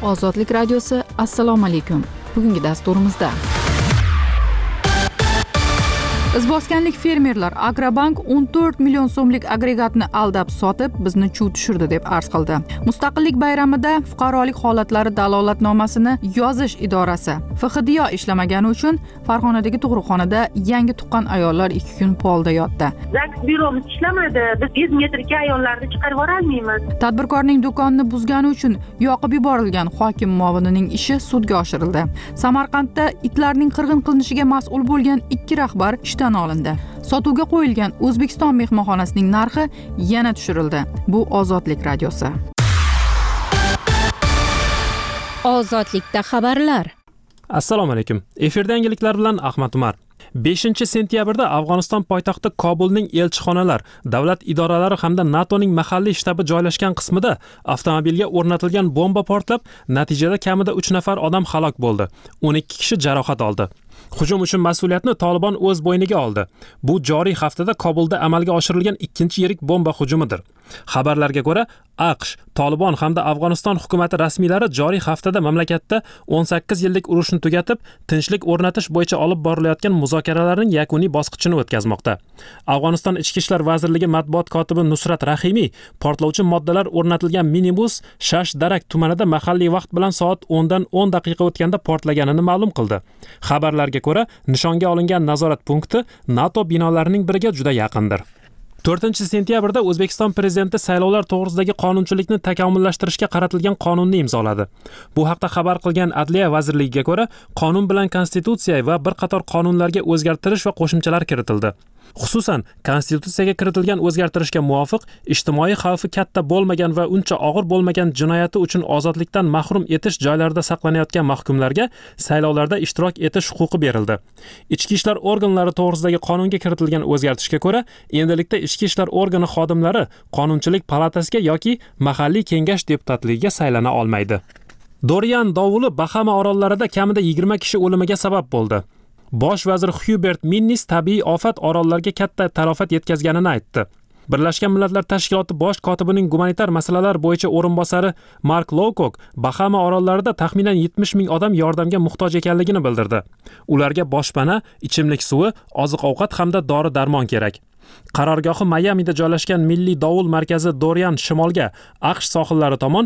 Ozodlik radiosi. Assalomu alaykum. Bugungi dasturimizda izboskanlik fermerlar Agrobank 14 million so'mlik agregatni aldab sotib, bizni chuv tushirdi deb arz qildi. Mustaqillik bayramida fuqarolik holatlari dalolatnomasini yozish idorasi FXDIO ishlamagani uchun Farg'onadagi tug'ruqxonada yangi tuqqan ayollar 2 kun polda yotdi. ZAGS byuromiz ishlamadi. Biz 100 metrga ayollarni chiqarib olmaymiz. Tadbirkorning do'konini buzgani uchun yoqib yuborilgan hokim muovinining ishi sudga oshirildi. Samarqandda itlarning qirg'in qilinishiga mas'ul bo'lgan 2 rahbar olindi. Sotuvga qo'yilgan O'zbekiston mehmonxonasining narxi yana tushirildi. Bu Ozodlik radiosi. Ozodlikda xabarlar. Assalomu alaykum. Efirda yangiliklar bilan Ahmad Umar. 5-sentyabrda Afg'oniston poytaxti Kobulning elchixonalar, davlat idoralari hamda NATOning mahalliy shtabi joylashgan qismida avtomobilga o'rnatilgan bomba portlab, natijada kamida 3 nafar odam halok bo'ldi. 12 kishi jarohat oldi. Hujum uchun mas'uliyatni Taliban o'z bo'yniga oldi. Bu joriy haftada Kobulda amalga oshirilgan ikkinchi yirik bomba hujumidir. Xabarlarga ko'ra, AQSh, Taliban hamda Afg'oniston hukumati rasmiylari joriy haftada mamlakatda 18 yillik urushni tugatib, tinchlik o'rnatish bo'yicha olib borilayotgan muzokaralarning yakuniy bosqichini o'tkazmoqda. Afg'oniston Ichki ishlar vazirligi matbuot kotibi Nusrat Rahimiy portlovchi moddalar o'rnatilgan minibus Shash-Darak tumanida mahalliy vaqt bilan soat 10 dan 10 daqiqa o'tganda portlaganini ma'lum qildi. Xabarlarga ko'ra, nishonga olingan nazorat punkti NATO binolarining biriga juda yaqindir. 4-sentyabrda O'zbekiston prezidenti saylovlar to'g'risidagi qonunchilikni takomillashtirishga qaratilgan qonunni imzoladi. Bu haqda xabar qilgan Adliya vazirligiga ko'ra, qonun bilan konstitutsiya va bir qator qonunlarga o'zgartirish va qo'shimchalar kiritildi. Xususan, konstitutsiyaga kiritilgan o'zgartirishga muvofiq ijtimoiy xavfi katta bo'lmagan va uncha og'ir bo'lmagan jinoyati uchun ozodlikdan mahrum etish joylarida saqlanayotgan mahkumlarga saylovlarda ishtirok etish huquqi berildi. Ichki ishlar organlari to'g'risidagi qonunga kiritilgan o'zgartirishga ko'ra, endilikda ichki ishlar organi xodimlari qonunchilik palatasiga yoki mahalliy kengash deputatligiga saylana olmaydi. Dorian dovuli Bahama orollarida kamida 20 kishi o'limiga sabab bo'ldi. Bosh vazir Hubert Minnis tabiiy ofat orollarga katta talafot yetkazganini aytdi. Birlashgan Millatlar Tashkiloti bosh kotibining gumanitar masalalar bo'yicha o'rinbosari Mark Lowcock Bahama orollarida taxminan 70 ming odam yordamga muhtoj ekanligini bildirdi. Ularga boshpana, ichimlik suvi, oziq-ovqat hamda dori-darmon kerak. Qarorgohi Mayamida joylashgan Milliy dovul markazi Dorian shimolga AQSh sohillari tomon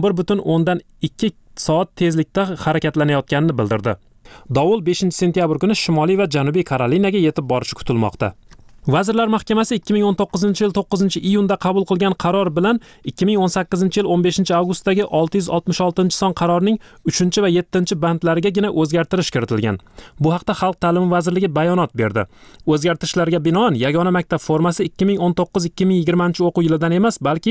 11,2 soat tezlikda harakatlanayotganini bildirdi. Dovul 5-sentyabr kuni Shimoliy va Janubiy Karolinaga yetib borishi kutilmoqda. Vazirlar Mahkamasi 2019-yil 9-iyunda qabul qilgan qaror bilan 2018-yil 15-avgustdagi 666-son qarorning 3 va 7-bandlarigagina o'zgartirish kiritilgan. Bu haqda Xalq ta'limi vazirligi bayonot berdi. O'zgartirishlarga binoan yagona maktab formasi 2019-2020 o'quv yilidan emas, balki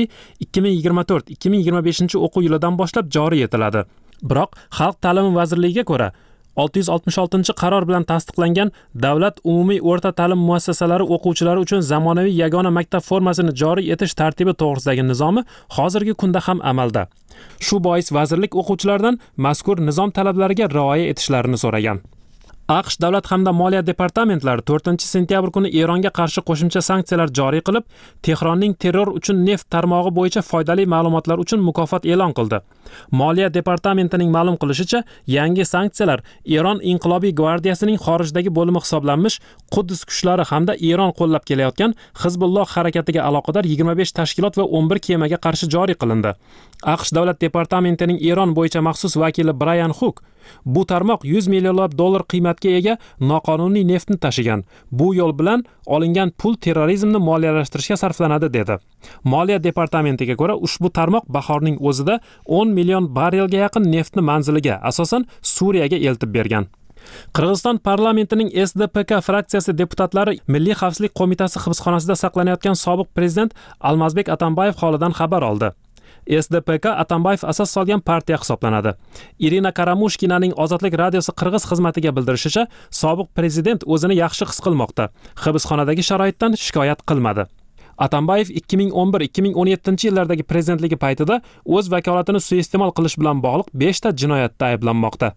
2024-2025 o'quv yilidan boshlab joriy etiladi. Biroq Xalq ta'limi vazirligiga ko'ra 666-qaror bilan tasdiqlangan davlat umumiy o'rta ta'lim muassasalari o'quvchilari uchun zamonaviy yagona maktab formasini joriy etish tartibi to'g'risidagi nizomi hozirgi kunda ham amalda. Shu bois vazirlik o'quvchilardan mazkur nizom talablariga rioya etishlarini so'ragan. AQSh davlat hamda moliya departamentlari 4-sentyabr kuni Eronga qarshi qo'shimcha sanksiyalar joriy qilib, Tehronning terror uchun neft tarmog'i bo'yicha foydali ma'lumotlar uchun mukofot e'lon qildi. Moliya departamentining ma'lum qilishicha, yangi sanksiyalar Eron inqilobiy gvardiyasining xorijdagi bo'limi hisoblanmish Quddus kuchlari hamda Eron qo'llab kelayotgan Hizbulloh harakatiga aloqador 25 tashkilot va 11 kemaga qarshi joriy qilindi. AQSh davlat departamentining Eron bo'yicha maxsus vakili Brian Hook bu tarmoq 100 millionlab dollar qiymatga ega noqonuniy neftni tashigan. Bu yo'l bilan olingan pul terrorizmni moliyalashtirishga sarflanadi dedi. Moliya departamentiga ko'ra, ushbu tarmoq bahorning o'zida 10 million barrelga yaqin neftni manziliga, asosan Suriyaga eltib bergan. Qirg'iziston parlamentining SDPK fraksiyasi deputatlari Milliy xavfsizlik qo'mitasi hibsxonasida saqlanayotgan sobiq prezident Almazbek Atambayev holidan xabar oldi. SDPK Atambayev asos solgan partiya hisoblanadi. Irina Karamushkinaning Ozodlik radiosi qirg'iz xizmatiga bildirishicha, sobiq prezident o'zini yaxshi his qilmoqda. Hibsxonadagi sharoitdan shikoyat qilmadi. Atambayev 2011-2017 yillardagi prezidentligi paytida o'z vakolatini suiiste'mol qilish bilan bog'liq 5 ta jinoyatda ayblanmoqda.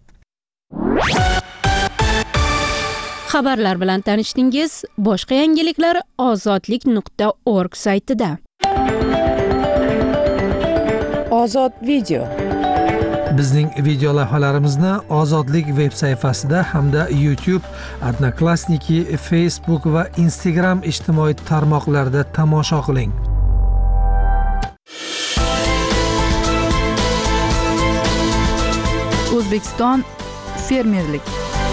Xabarlar bilan tanishdingiz. Boshqa yangiliklar ozodlik.org saytida. Ozod video. Bizning video lavhalarimizni Ozodlik veb sayfasida hamda YouTube, Odnoklassniki, Facebook va Instagram ijtimoiy tarmoqlarida tomosha qiling. O'zbekiston fermerlik.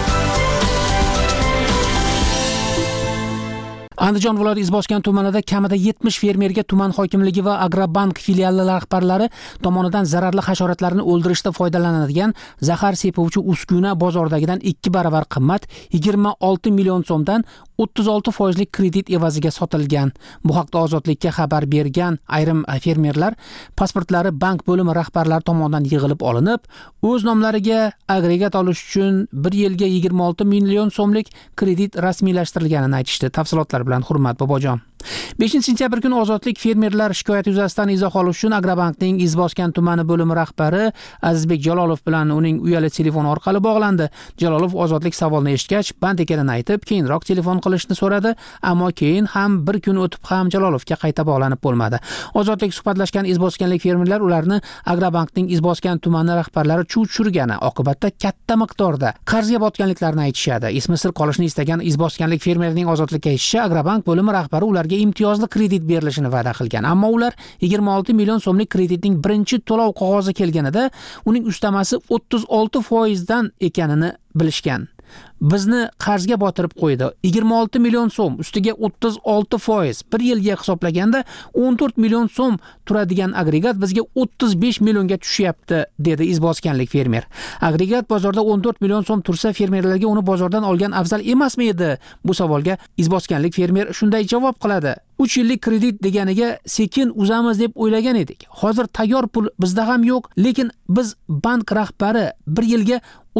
Andijon viloyati Izboskan tumanida kamida 70 fermerga tuman hokimligi va Agrobank filiali rahbarlari tomonidan zararli hasharotlarni o'ldirishda foydalanadigan zahar sepuvchi uskuna bozordagidan 2 baravar qimmat 26 million so'mdan 36% kredit evaziga sotilgan. Bu haqda Ozodlikka xabar bergan ayrim fermerlar pasportlari bank bo'limi rahbarlari tomonidan yig'ilib olinib, o'z nomlariga agregat olish uchun 1 yilga 26 million so'mlik kredit rasmiylashtirilganini aytishdi. Tafsilotlar bilan Hurmat Bobojon. 5-sentyabr kuni Ozodlik fermerlar shikoyati yuzasidan izoh olish uchun Agrobankning Izboskan tumani bo'limi rahbari Azizbek Jalolov bilan uning uyali telefon orqali bog'landi. Jalolov Ozodlik savolni eshitgach, band ekanini aytib, keyinroq telefon qilishni so'radi, ammo keyin ham bir kun o'tib ham Jalolovga qayta bog'lanib bo'lmadi. Ozodlik suhbatlashgan izboskanlik fermerlar ularni Agrobankning Izboskan tumani rahbarlari chuv tushirgani, oqibatda katta miqdorda qarzga botganliklarini aytishadi. Ismi sir qolishni istagan izboskanlik fermerning Ozodlikka aytishicha, Agrobank bo'limi rahbari ularga imtiyozli kredit berilishini va'da qilgan. Ammo ular 26 million so'mlik kreditning birinchi to'lov qog'ozi kelganida uning ustamasi 36% dan ekanini bilishgan. Bizni qarzga botirib qo'ydi. 26 million so'm ustiga 36%. 1 yilga hisoblaganda 14 million so'm turadigan agregat bizga 35 millionga tushyapti, dedi izboskanlik fermer. Agregat bozorda 14 million so'm tursa, fermerlarga uni bozordan olgan afzal emasmi edi? Bu savolga izboskanlik fermer shunday javob qiladi. 3 yillik kredit deganiga sekin uzamiz deb o'ylagan edik. Hozir tayyor pul bizda ham yo'q, lekin biz bank rahbari 1 yilga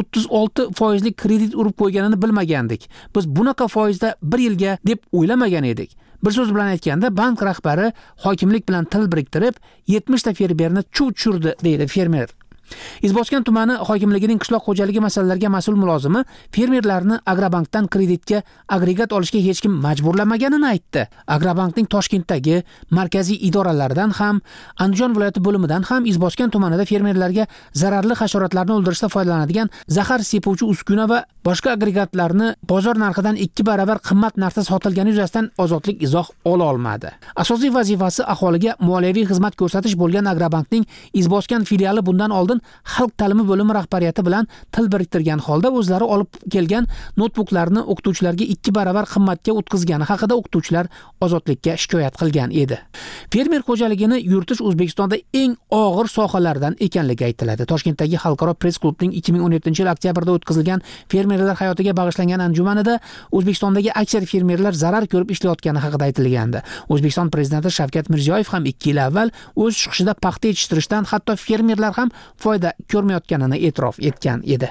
36% kredit urib qo'yganini bilmagandik. Biz bunaqa foizda 1 yilga deb o'ylamagan edik. Bir so'z bilan aytganda, bank rahbari hokimlik bilan til biriktirib 70 ta fermerni chuv tushirdi, deydi fermer. Izboskan tumani hokimligining qishloq xo'jaligi masalalariga mas'ul mulozimi fermerlarni Agrobankdan kreditga agregat olishga hech kim majburlamaganini aytdi. Agrobankning Toshkentdagi markaziy idoralaridan ham, Andijon viloyati bo'limidan ham Izboskan tumanida fermerlarga zararli hasharotlarni o'ldirishda foydalanadigan zahar sepuvchi uskuna va boshqa agregatlarni bozor narxidan 2 baravar qimmat narxda sotilgani yuzasidan Ozodlik izoh ola olmadi. Asosiy vazifasi aholiga moliyaviy xizmat ko'rsatish bo'lgan Agrobankning Izboskan filiali bundan oldin xalq ta'limi bo'limi rahbariyati bilan til biriktirgan holda o'zlari olib kelgan notebooklarni o'qituvchilarga 2 baravar qimmatga o'tkazgani haqida o'qituvchilar Ozodlikka shikoyat qilgan edi. Fermer xo'jaligini yuritish O'zbekistonda eng og'ir sohalardan ekanligi aytiladi. Toshkentdagi Xalqaro press klubning 2017-yil oktyabrda o'tkazilgan fermerlar hayotiga bag'ishlangan anjumanida O'zbekistondagi aksar fermerlar zarar ko'rib ishlayotgani haqida aytilgandi. O'zbekiston prezidenti Shavkat Mirziyoyev ham 2 yil avval o'z chiqishida paxta yetishtirishdan hatto fermerlar ham foyda ko'rmayotganini e'tirof etgan edi.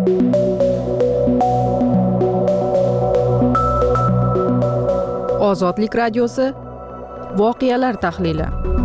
Ozodlik radiosi voqealar tahlili.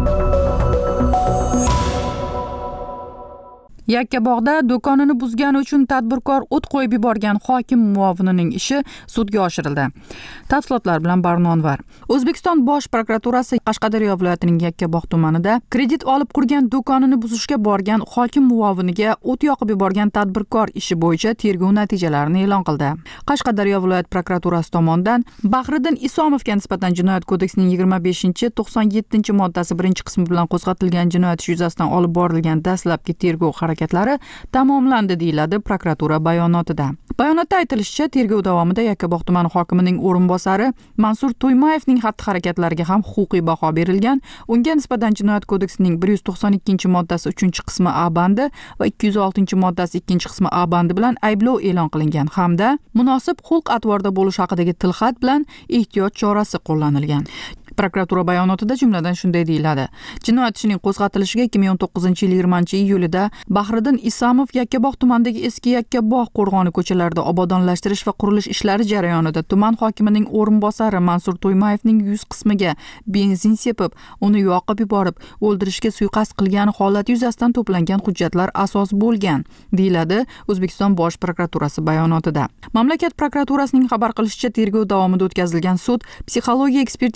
Yakkabog'da do'konini buzgani uchun tadbirkor o't qo'yib yuborgan hokim muovinining ishi sudga oshirildi. Tafsilotlar bilan Barnonvar. O'zbekiston Bosh prokuraturasi Qashqadaryo viloyatining Yakkabog' tumanida kredit olib qurgan do'konini buzishga borgan hokim muoviniga o't yoqib yuborgan tadbirkor ishi bo'yicha tergov natijalarini e'lon qildi. Qashqadaryo viloyat prokuraturasi tomonidan Bahriddin Isomovga nisbatan Jinoyat kodeksining 25-97-moddasi 1-qismi bilan qo'zg'atilgan jinoyat ishi yuzasidan olib borilgan dastlabki tergov harakatlari tamomlandi, deyiladi prokuratura bayonotida. Bayonotda aytilishicha, tergov davomida Yakkabog' tumani hokimining o'rinbosari Mansur To'ymayevning xatti-harakatlariga ham huquqiy baho berilgan. Unga nisbatan Jinoyat kodeksining 192-moddasi 3-qismi A bandi va 206-moddasi 2-qismi A bandi bilan ayblov e'lon qilingan hamda munosib xulq-atvorda bo'lish haqidagi tilxat bilan ehtiyot chorasi qo'llanilgan. Prokuratura bayonotida jumladan shunday deyiladi. Jinoyat ishining qo'zg'atilishiga 2019-yil 20-iyulida Bahriddin Isomov Yakkabog' tumanidagi eski Yakkabog' qo'rg'oni ko'chalarida obodonlashtirish va qurilish ishlari jarayonida tuman hokimining o'rinbosari Mansur To'ymayevning yuz qismiga benzin sepib, uni yoqib yuborib, o'ldirishga suiqasd qilgan holati yuzasidan to'plangan hujjatlar asos bo'lgan, deyiladi O'zbekiston Bosh prokuraturasi bayonotida. Mamlakat prokuraturasining xabar qilishicha, tergov davomida o'tkazilgan sud psixologiya ekspertizasining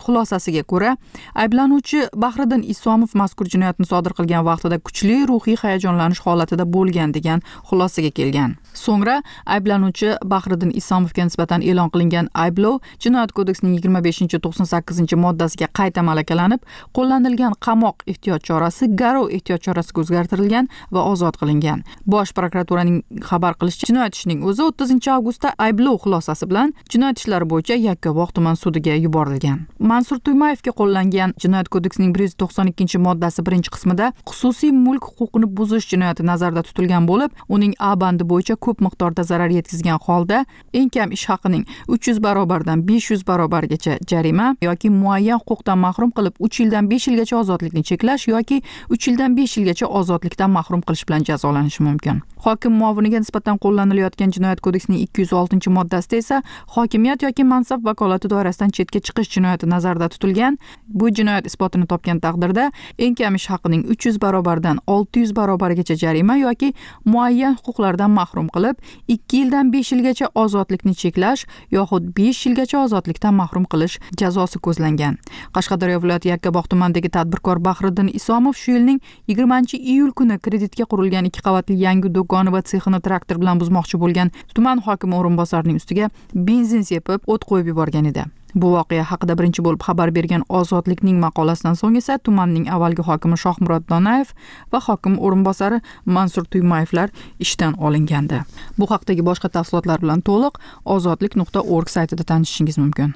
xulosasiga ko'ra, ayblanuvchi Bahriddin Isomov mazkur jinoyatni sodir qilgan vaqtida kuchli ruhiy hayajonlanish holatida bo'lgan degan xulosaga kelgan. So'ngra ayblanuvchi Bahriddin Isomovga nisbatan e'lon qilingan ayblov Jinoyat kodeksining 25-98-moddasiga qayta malakalanib, qo'llanilgan qamoq ehtiyot chorasi garov ehtiyot chorasiga o'zgartirilgan va ozod qilingan. Bosh prokuraturaning xabar qilishicha, jinoyat ishining o'zi 30-avgustda ayblov xulosasi bilan jinoyat ishlari bo'yicha Yakkabog' tuman sudiga yuborilgan. Mansur Tuymayevga qo'llangan Jinoyat kodeksining 192-moddasi 1-qismida xususiy mulk huquqini buzish jinoyati nazarda tutilgan bo'lib, uning A bandi bo'yicha ko'p miqdorda zarar yetkazgan holda eng kam ish haqining 300 barobardan 500 barobargacha jarima yoki muayyan huquqdan mahrum qilib 3 yildan 5 yilgacha ozodlikni cheklash yoki 3 yildan 5 yilgacha ozodlikdan mahrum qilish bilan jazolanishi mumkin. Hokim muoviniga nisbatan qo'llanilayotgan Jinoyat kodeksining 206-moddasida esa hokimiyat yoki mansab vakolati doirasidan chetga chiqish jinoyati nazarda tutilgan. Bu jinoyat isbotini topgan taqdirda eng kam ish haqining 300 barobardan 600 barobargacha jarima yoki muayyan huquqlardan mahrum qilib 2 yildan 5 yilgacha ozodlikni cheklash yoxud 5 yilgacha ozodlikdan mahrum qilish jazosi ko'zlangan. Qashqadaryo viloyati Yakkabog' tumanidagi tadbirkor Bahriddin Isomov shu yilning 20-iyul kuni kreditga qurilgan 2 qavatli yangi do'koni va sexini traktor bilan buzmoqchi bo'lgan tuman hokimi o'rinbosarining ustiga benzin sepib, o't qo'yib yuborgan edi. Bu voqea haqida birinchi bo'lib xabar bergan Ozodlikning maqolasidan so'ng esa tumanning avvalgi hokimi Shohmurod Donayev va hokim o'rinbosari Mansur Tuymayevlar ishdan olingandi. Bu haqdagi boshqa tafsilotlar bilan to'liq ozodlik.org saytida tanishishingiz mumkin.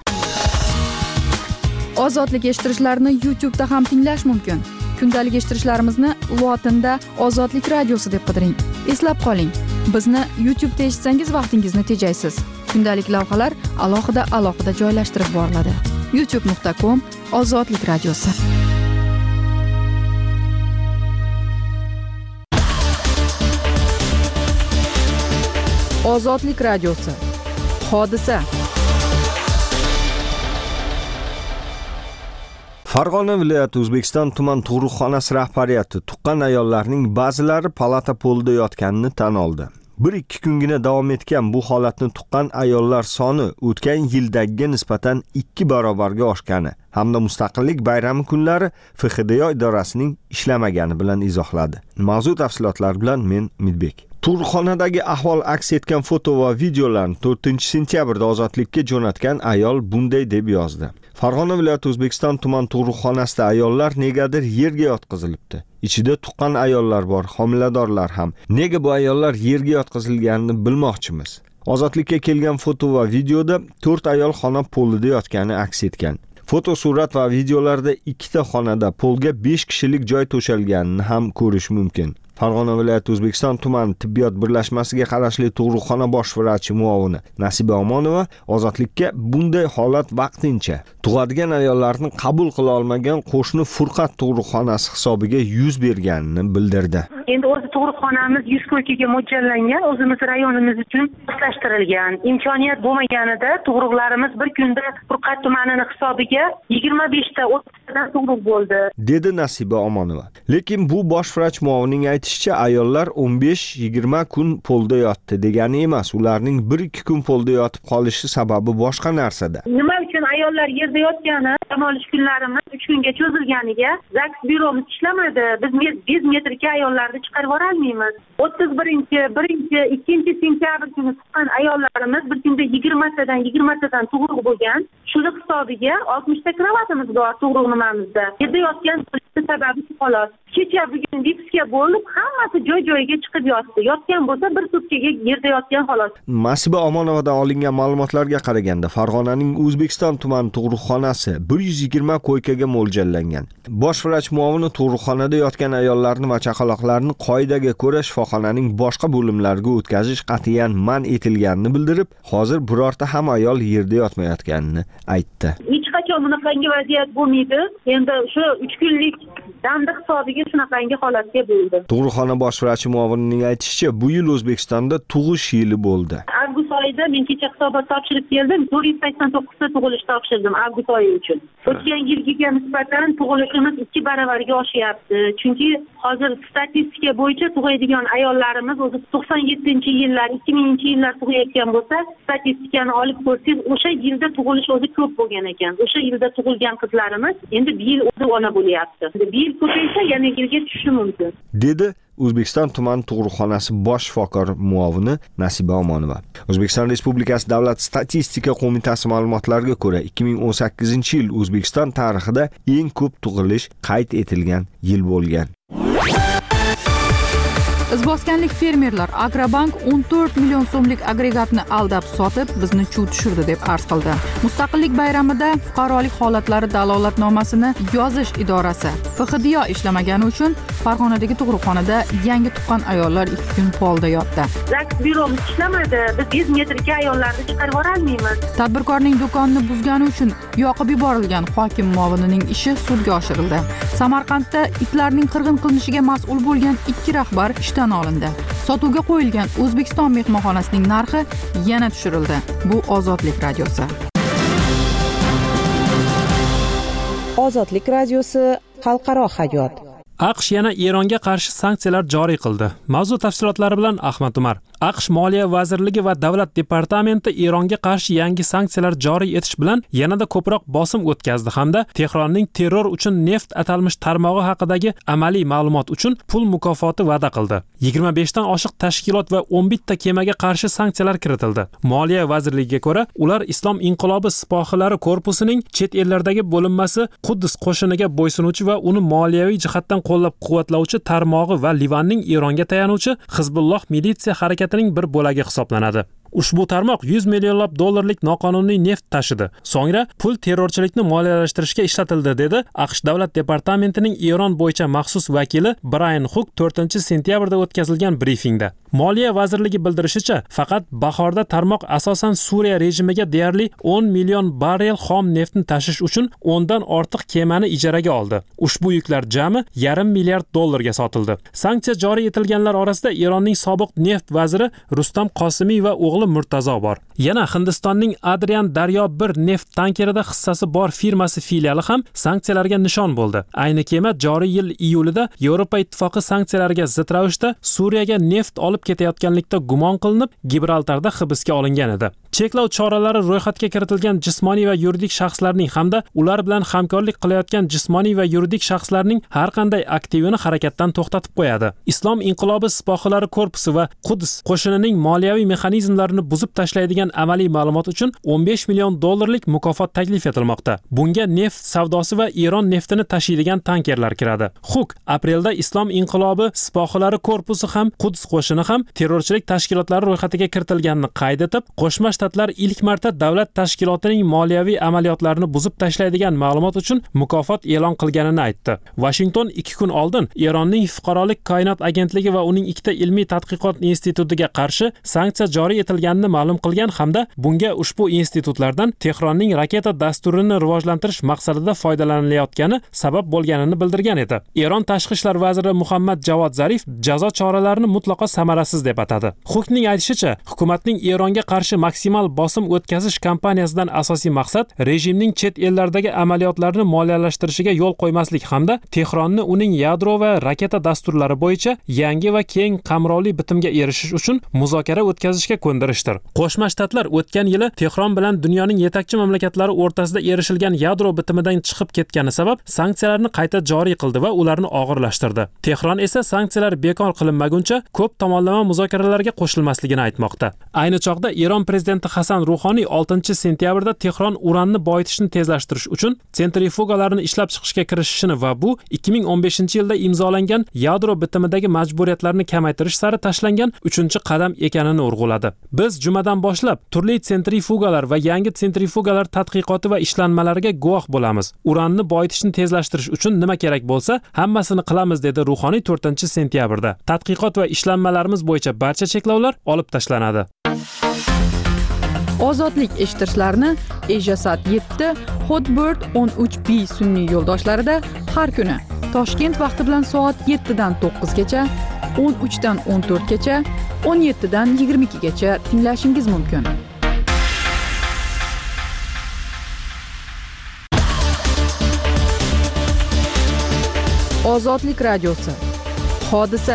Ozodlik eshittirishlarni YouTube'da ham tinglash mumkin. Kundalik eshittirishlarimizni lotinda Ozodlik radiosi deb qidiring. Eslab qoling, bizni YouTube'da eshitsangiz vaqtingizni tejaysiz. Kundalik lavhalar alohida joylashtirib boriladi. youtube.com/Ozodlik radiosi. Ozodlik radiosi. Hodisa. Farg'ona viloyati O'zbekiston tuman tug'ruqxonasi rahbariyati tuqqan ayollarning ba'zilari palata polida yotganini tan oldi. 1-2 kungina davom etgan bu holatni tuqqan ayollar soni o'tgan yildagiga nisbatan 2 barobarga oshgani hamda Mustaqillik bayrami kunlari FXDYO idorasining ishlamagani bilan izohladi. Mavzu tafsilotlar bilan men Midbek. Tug'ruqxonadagi ahvol aks etgan foto va videolarni 4-sentyabrda Ozodlikka jo'natgan ayol bunday deb yozdi. Farg'ona viloyati O'zbekiston tuman tug'ruqxonasida ayollar negadir yerga yotqizilibdi. Ichida tuqqan ayollar bor, homiladorlar ham. Nega bu ayollar yerga yotqizilganini bilmoqchimiz. Ozodlikka kelgan foto va videoda 4 ayol xona polida yotgani aks etgan. Foto, surat va videolarda 2 ta xonada polga 5 kishilik joy to'shalganini ham ko'rish mumkin. Farg'ona viloyati O'zbekiston tuman tibbiyot birlashmasiga qarashli tug'ruqxona bosh vrachi muovini Nasiba Omonova Ozodlikka bunday holat vaqtincha tug'adigan ayollarni qabul qila olmagan qo'shni Furqat tug'ruqxonasi hisobiga yuz berganini bildirdi. Endi o'zi tug'ruqxonamiz 100 ko'chaga mo'ljallangan, o'zimiz rayonimiz uchun moslashtirilgan. Imkoniyat bo'lmaganida tug'ruqlarimiz bir kunda Furqat tumanining hisobiga 25 ta 30 tadan tug'ruq bo'ldi, dedi Nasiba Omonova. Lekin bu bosh vrach muovinining aytishicha, ayollar 15-20 kun polda yotdi degani emas. Ularning 1-2 kun polda yotib qolishi sababi boshqa narsada. Nima uchun ayollar yerda yotgani, dam olish kunlarimiz 3 kunga cho'zilganiga ZAGS byuromiz ishlamadi. Biz 100 metrga ayollarni chiqarib yubora olmaymiz. 2-sentyabr kuni tuqqan ayollarimiz bir kunda 20 tadan tug'ruq bo'lgan. Shuning hisobiga 60 ta kravatimiz bor tug'ruq nimamizda. Yerda yotgan sababi xolos. Kecha bugun vipsga bo'lib, hammasi joy-joyiga chiqib yotdi. Yotgan bo'lsa bir sutkaga yerda yotgan xolos. Nasiba Omonovadan olingan ma'lumotlarga qaraganda, Farg'onaning O'zbekiston tuman tug'ruqxonasi 120 koykaga mo'ljallangan. Bosh vrach muovini tug'ruqxonada yotgan ayollarni va chaqaloqlarni qoidaga ko'ra shifoxonaning boshqa bo'limlariga o'tkazish qat'iyan man etilganini bildirib, hozir birorta ham ayol yerda yotmayotganini aytdi. Hech qachon bunaqangi vaziyat bo'lmaydi. Endi shu 3 kunlik damda hisobiga shunaqangi holatga bo'ldi. Tug'ruqxona bosh vrachi muovinining aytishicha, bu yil O'zbekistonda tug'ish yili bo'ldi. Avgust oyida men kecha hisobot topshirib keldim. 489 ta tug'ilish topshirdim avgust oyi uchun. O'tgan yilgiga nisbatan tug'ilishimiz 2 baravarga oshyapti. Chunki hozir statistika bo'yicha tug'aydigan ayollarimiz o'zi 97-yillar, 2000-yillar tug'ayotgan bo'lsa, statistikani olib ko'rsangiz, o'sha yilda tug'ilish o'zi ko'p bo'lgan ekan. O'sha yilda tug'ilgan qizlarimiz endi bu yil o'zi ona bo'lyapti. Bu yil ko'paysa yana yilga tushishi mumkin. Dedi O'zbekiston tuman tug'ruqxonasi bosh shifokor muovini Nasiba Omonova. O'zbekiston Respublikasi Davlat statistika qo'mitasi ma'lumotlariga ko'ra, 2018-yil O'zbekiston tarixida eng ko'p tug'ilish qayd etilgan yil bo'lgan. Izboskanlik fermerlar Agrobank 14 million so'mlik agregatni aldab sotib, bizni chuv tushirdi deb arz qildi. Mustaqillik bayramida fuqarolik holatlari dalolatnomasini yozish idorasi FXDIO ishlamagani uchun Farg'onadagi tug'ruqxonada yangi tuqqan ayollar 2 kun polda yotdi. Zaks byuromiz ishlamadi. Biz 100 metrga ayollarni chiqarib olmaymiz. Tadbirkorning do'konini buzgani uchun yoqib yuborilgan hokim muovinining ishi sudga oshirildi. Samarqandda itlarning qirg'in qilinishiga mas'ul bo'lgan 2 rahbar ishdan olindi. Sotuvga qo'yilgan O'zbekiston mehmonxonasining narxi yana tushirildi. Bu Ozodlik radiosi. Ozodlik radiosi xalqaro hayot. AQSh yana Eronga qarshi sanksiyalar joriy qildi. Mavzu tafsilotlari bilan Ahmad Umar. AQSh Moliya vazirligi va davlat departamenti Eronga qarshi yangi sanksiyalar joriy etish bilan yanada ko'proq bosim o'tkazdi hamda Tehronning terror uchun neft atalmish tarmog'i haqidagi amaliy ma'lumot uchun pul mukofoti va'da qildi. 25 dan oshiq tashkilot va 11 ta kemaga qarshi sanksiyalar kiritildi. Moliya vazirligiga ko'ra, ular Islom inqilobi sipohilari korpusining chet ellardagi bo'linmasi Quddus qo'shiniga bo'ysunuvchi va uni moliyaviy jihatdan qo'llab-quvvatlovchi tarmog'i va Livanning Eronga tayanuvchi Hizbulloh militsiya harakatining bir bo'lagi hisoblanadi. Ushbu tarmoq 100 millionlab dollarlik noqonuniy neft tashidi. So'ngra pul terrorchilikni moliyalashtirishga ishlatildi, dedi AQSh davlat departamentining Eron bo'yicha maxsus vakili Brian Hook 4-sentyabrda o'tkazilgan brifingda. Moliya vazirligi bildirishicha, faqat bahorda tarmoq asosan Suriya rejimiga deyarli 10 million barrel xom neftni tashish uchun 10 dan ortiq kemani ijaraga oldi. Ushbu yuklar jami $1,5 milliard sotildi. Sanksiya joriy etilganlar orasida Eronning sobiq neft vaziri Rustam Qosimiy va o'g'li Murtazo bor. Yana Hindistonning Adrian Daryo 1 neft tankerida hissasi bor firmasi filiali ham sanksiyalarga nishon bo'ldi. Ayni kema joriy yil iyulida Yevropa ittifoqi sanksiyalarga zid ravishda Suriyaga neft olib ketayotganlikda gumon qilinib, Gibraltarda hibsga olingan edi. Cheklov choralari ro'yxatga kiritilgan jismoniy va yuridik shaxslarning hamda ular bilan hamkorlik qilayotgan jismoniy va yuridik shaxslarning har qanday aktivini harakatdan to'xtatib qo'yadi. Islom inqilobi sipohilari korpusi va Quddus qo'shinining moliyaviy mexanizmlarini buzib tashlaydigan amaliy ma'lumot uchun 15 million dollarlik mukofot taklif etilmoqda. Bunga neft savdosi va Eron neftini tashiydigan tankerlar kiradi. Huk aprelda Islom inqilobi sipohilari korpusi ham Quddus qo'shini ham terrorchilik tashkilotlari ro'yxatiga kiritilganini qayd etib, Qo'shma Shtatlar ilk marta davlat tashkilotining moliyaviy amaliyotlarini buzib tashlaydigan ma'lumot uchun mukofot e'lon qilganini aytdi. Washington 2 kun oldin Eronning fuqarolik koinot agentligi va uning ikkita ilmiy tadqiqot institutiga qarshi sanksiya joriy etilganini ma'lum qilgan hamda bunga ushbu institutlardan Tehronning raketa dasturini rivojlantirish maqsadida foydalanilayotgani sabab bo'lganini bildirgan edi. Eron tashqi ishlar vaziri Muhammad Javod Zarif jazo choralarini mutlaqo samarasiz deb atadi. Hukning aytishicha, hukumatning Eronga qarshi maksimal bosim o'tkazish kampaniyasidan asosiy maqsad rejimning chet ellardagi amaliyotlarini moliyalashtirishiga yo'l qo'ymaslik hamda Tehronni uning yadro va raketa dasturlari bo'yicha yangi va keng qamrovli bitimga erishish uchun muzokara o'tkazishga ko'ndirishdir. Qo'shma Shtatlar o'tgan yili Tehron bilan dunyoning yetakchi mamlakatlari o'rtasida erishilgan yadro bitimidan chiqib ketgani sabab sanksiyalarni qayta joriy qildi va ularni og'irlashtirdi. Tehron esa sanksiyalar bekor qilinmaguncha ko'p tomonlama muzokaralarga qo'shilmasligini aytmoqda. Ayni chog'da Eron prezidenti Hasan Ruhoniy 6-sentyabrda Tehron uranni boyitishni tezlashtirish uchun sentrifugalarni ishlab chiqishga kirishishini va bu 2015-yilda imzolangan yadro bitimidagi majburiyatlarni kamaytirish sari tashlangan 3-qadam ekanini urg'uladi. Biz jumadan boshlab turli sentrifugalar va yangi sentrifugalar tadqiqoti va ishlanmalariga guvoh bo'lamiz. Uranni boyitishni tezlashtirish uchun nima kerak bo'lsa, hammasini qilamiz, dedi Ruhoniy 4-sentyabrda. Tadqiqot va ishlanmalarimiz bo'yicha barcha cheklovlar olib tashlanadi. Ozodlik eshittirishlarni Ejasat 7, Hotbird 13B sun'iy yo'ldoshlarida har kuni Toshkent vaqti bilan soat 7 dan 9 gacha, 13 dan 14 gacha 17 dan 22 gacha tinglashingiz mumkin. Ozodlik radiosi. Hodisa.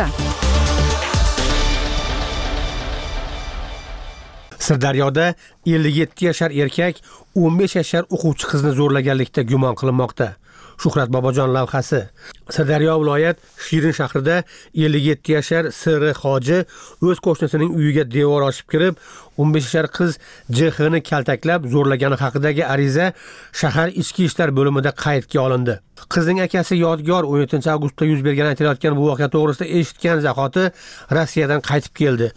Sirdaryoda 57 yashar erkak 15 yashar o'quvchi qizni zo'rlaganlikda gumon qilinmoqda. Shuhrat Bobojon lavhasi. Sirdaryo viloyat Shirin shahrida 57 yashar S.R. Hoji o'z qo'shnisining uyiga devor oshib kirib, 15 yashar qiz J.H.ni kaltaklab zo'rlagani haqidagi ariza shahar ichki ishlar bo'limida qaydga olindi. Qizning akasi Yodgor 17 avgustda yuz bergan aytilayotgan bu voqea to'g'risida eshitgan zahoti Rossiyadan qaytib keldi.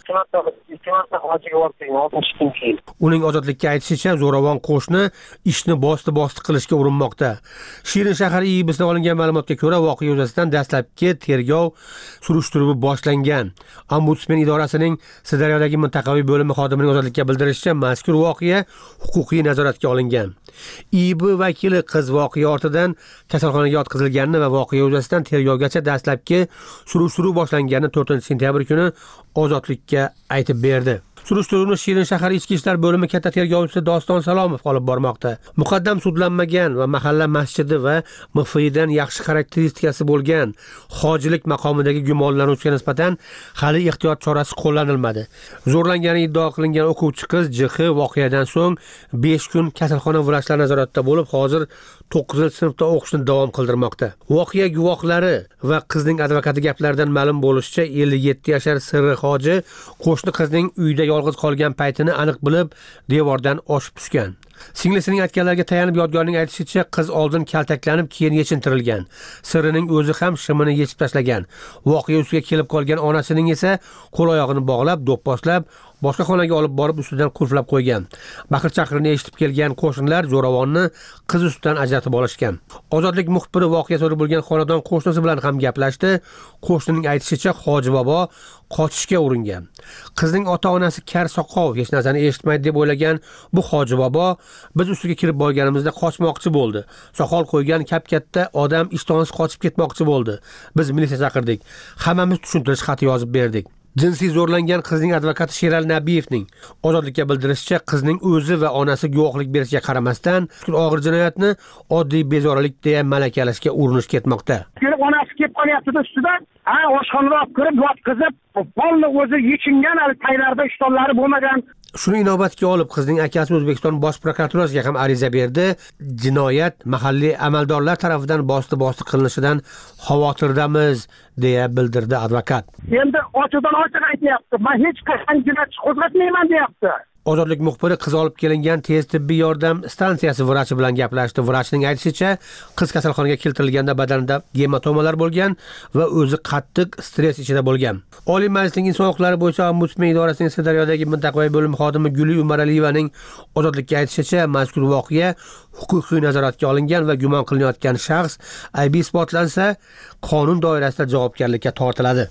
Uning ozodlikka aytishicha, zo'ravon qo'shni ishni bosti qilishga urinmoqda. Shirin shahar IIB'sidan olingan ma'lumotga ko'ra, voqea yuzasidan dastlabki tergov surishtiruvi boshlangan. Ombudsman idorasining Sirdaryodagi mintaqaviy bo'limi xodimining ozodlikka bildirishicha, mazkur voqea huquqiy nazoratga olingan. IIB vakili qiz voqea ortidan kasalxonaga yotqizilganini va voqea yuzasidan tergovgacha dastlabki surishtiruv boshlanganini 4-sentyabr kuni ozodlikka aytib berdi. Surishtiruvni Shirin shahar ichki ishlar bo'limi katta tergovchisi Doston Salomov olib bormoqda. Muqaddam sudlanmagan va mahalla masjidi va MFIdan yaxshi xarakteristikasi bo'lgan hojilik maqomidagi gumonlanuvchiga nisbatan hali ehtiyot chorasi qo'llanilmadi. Zo'rlangani iddio qilingan o'quvchi qiz JH voqeadan so'ng 5 kun kasalxona vrachlari nazoratida bo'lib, hozir 9-sinfda o'qishni davom qildirmoqda. Voqea guvohlari va qizning advokati gaplaridan ma'lum bo'lishicha, 57 yashar S.R. Hoji qo'shni qizning uyda yolg'iz qolgan paytini aniq bilib, devordan oshib tushgan. Singlisining aytganlariga tayanib Yodgorning aytishicha, qiz oldin kaltaklanib, keyin yechintirilgan. Sirining o'zi ham shimini yechib tashlagan. Voqea ustiga kelib qolgan onasining esa qo'l oyog'ini bog'lab, do'pposlab, boshqa xonaga olib borib ustidan qulflab qo'ygan. Baqir-chaqirini eshitib kelgan qo'shnilar zo'ravonni qiz ustidan ajratib olishgan. Ozodlik muxbiri voqea sodir bo'lgan xonadon qo'shnisi bilan ham gaplashdi. Qo'shnining aytishicha, Hoji bobo qochishga uringan. Qizning ota-onasi kar soqov, hech narsani eshitmaydi deb o'ylagan bu Hoji bobo biz ustiga kirib borganimizda qochmoqchi bo'ldi. Soqol qo'ygan kap-katta odam ishtonsiz qochib ketmoqchi bo'ldi. Biz militsiya chaqirdik. Hammamiz tushuntirish xati yozib berdik. Jinsiy zo'rlangan qizning advokati Sheral Nabiyevning ozodlikka bildirishicha, qizning o'zi va onasi guvohlik berishiga qaramasdan, og'ir jinoyatni oddiy bezorilik deya malakalashga urinish ketmoqda. Onasi kelib qolyapti ustidan, oshxonaga olib kirib, yotqizib, polni o'zi yechingan, taylarda ishtonlari bo'lmagan. Shuni inobatga olib, qizning akasi O'zbekiston Bosh prokuraturasiga ham ariza berdi. Jinoyat mahalliy amaldorlar tomonidan bosti qilinishidan xavotirdamiz, deya bildirdi advokat. Endi ochiqdan ochiq aytyapti. Men hech qachon jinoyat qo'zg'atmayman, deyapti. Ozodlik muxbiri qiz olib kelingan tez tibbiy yordam stansiyasi vrachi bilan gaplashdi. Vrachning aytishicha, qiz kasalxonaga keltirilganda badanida gematomalar bo'lgan va o'zi qattiq stress ichida bo'lgan. Oliy Majlisning inson huquqlari bo'yicha Ombudsman idorasining Sirdaryodagi mintaqaviy bo'lim xodimi Guli Umaraliyevaning ozodlikka aytishicha, mazkur voqea huquqiy nazoratga olingan va gumon qilinayotgan shaxs aybi isbotlansa, qonun doirasida javobgarlikka tortiladi.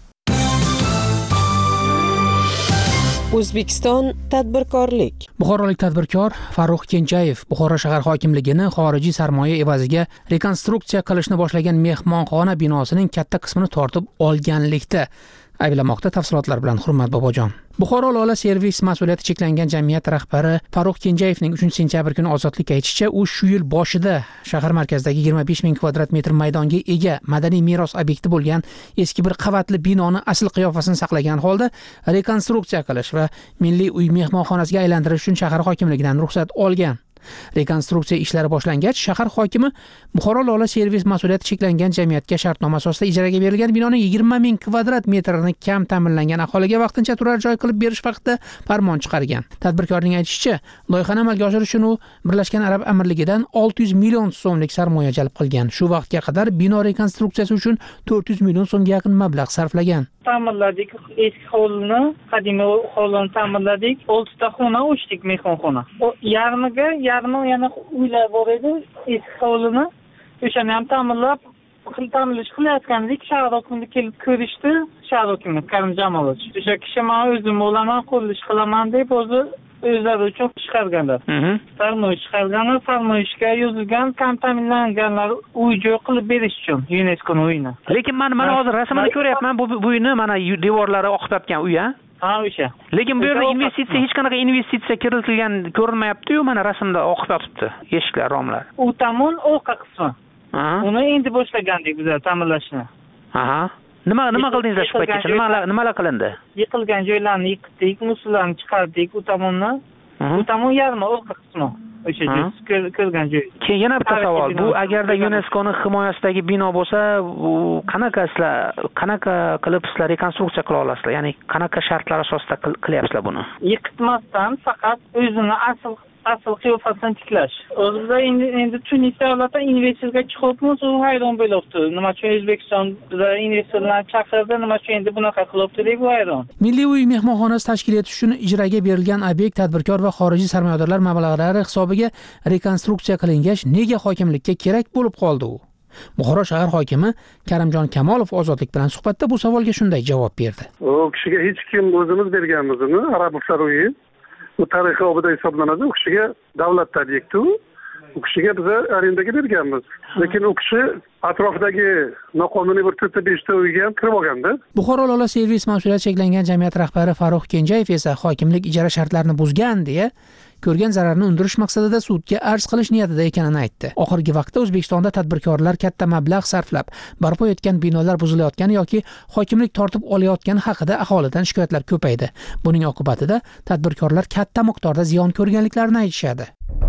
O'zbekiston tadbirkorlik. Buxorolik tadbirkor Farruh Kenjayev Buxoro shahar hokimligini xorijiy sarmoya evaziga rekonstruksiya qilishni boshlagan mehmonxona binosining katta qismini tortib olganlikda ayblamoqda. Tafsilotlar bilan Hurmat Bobojon. Buxoro Lola servis mas'uliyati cheklangan jamiyat rahbari Farruh Kenjayevning 3-sentyabr kuni ozodlikka aytishicha, u shu yil boshida shahar markazidagi 25 ming kvadrat metr maydonga ega madaniy meros obyekti bo'lgan eski bir qavatli binoni asl qiyofasini saqlagan holda rekonstruksiya qilish va milliy uy mehmonxonasiga aylantirish uchun shahar hokimligidan ruxsat olgan. Rekonstruksiya ishlari boshlangach, shahar hokimi Buxoro Lola servis mas'uliyati cheklangan jamiyatga shartnoma asosida ijaraga berilgan binoning 20 ming kvadrat metrini kam ta'minlangan aholiga vaqtincha turar joy qilib berish haqida farmon chiqargan. Tadbirkorning aytishicha, loyihani amalga oshirish uchun u Birlashgan Arab Amirligidan 600 million so'mlik sarmoya jalb qilgan. Shu vaqtga qadar bino rekonstruksiyasi uchun 400 million so'mga yaqin mablag' sarflagan. Ta'mirladik, eski hovlini, qadimiy hovlini ta'mirladik. 6 ta xona ochdik, mehmonxona. Yarmi yana uylar bor edi, eski hovlini. O'shani ham ta'mirlab, ta'mirlash qilayotgandik. Shahar hokimi kelib ko'rishdi. Shahar hokimi Karim Jamolovich. O'sha kishi men o'zim bo'laman, qurilish qilaman deb o'zlari uchun chiqarganlar. Farmoyish chiqarganlar, farmoyishga yozilgan kam ta'minlanganlar uy-joy qilib berish uchun UNESCO uyini. Lekin men mana hozir rasmini ko'ryapman, bu uyni mana devorlari oqib yotgan uy, Ha, o'sha. Lekin bu yerda investitsiya hech qanaqa investitsiya kiritilgan ko'rinmayapti-yu, mana rasmda oqib yotibdi. Eshiklar, romlar. U tomon orqa qismi. Uni endi boshlagandik biz ta'mirlashni. Aha. Nima qildingiz shu paytgacha? Nimalar qilindi? Yiqilgan joylarni yıktık, musullarni chiqardik, u tomonni. U tomon yarmi orqa qismi. O'sha ko'rgan joy. Keyin yana bitta savol. Bu agarda UNESCOning himoyasidagi bino bo'lsa, bu qanaqa qilib sizlar rekonstruksiya qila olasizlar? Ya'ni qanaqa shartlar asosida qilyapsizlar buni? Yiqitmasdan faqat o'zini asl qiyofasini tiklash. O'zimizda endi Tunis davlati investorga chiqibmiz, u hayron bo'libdi. Nima uchun O'zbekistonda investorlarni chaqirdi, nima uchun endi bunaqa qilibdi deb hayron. Milliy uy mehmonxonasi tashkil etish uchun ijaraga berilgan obyekt tadbirkor va xorijiy sarmoyadorlar mablag'lari hisobiga rekonstruksiya qilingach, nega hokimlikka kerak bo'lib qoldi u? Buxoro shahar hokimi Karimjon Kamolov Ozodlik bilan suhbatda bu savolga shunday javob berdi. U kishiga hech kim o'zimiz berganmiz uni, Arablar uyi. Bu tarixiy obida hisoblanadi. U kishiga davlat obyekti u kishiga biz arendaga berganmiz. Lekin u kishi atrofidagi noqonuniy bir 4-5 ta uyga ham kirib olganda. Buxoro Lola servis mas'uliyati cheklangan jamiyat rahbari Farruh Kenjayev esa hokimlik ijara shartlarini buzgan deya ko'rgan zararni undirish maqsadida sudga arz qilish niyatida ekanini aytdi. Oxirgi vaqtda O'zbekistonda tadbirkorlar katta mablag' sarflab barpo etgan binolar buzilayotgani yoki hokimlik tortib olayotgani haqida aholidan shikoyatlar ko'paydi. Buning oqibatida tadbirkorlar katta miqdorda ziyon ko'rganliklarini aytishadi.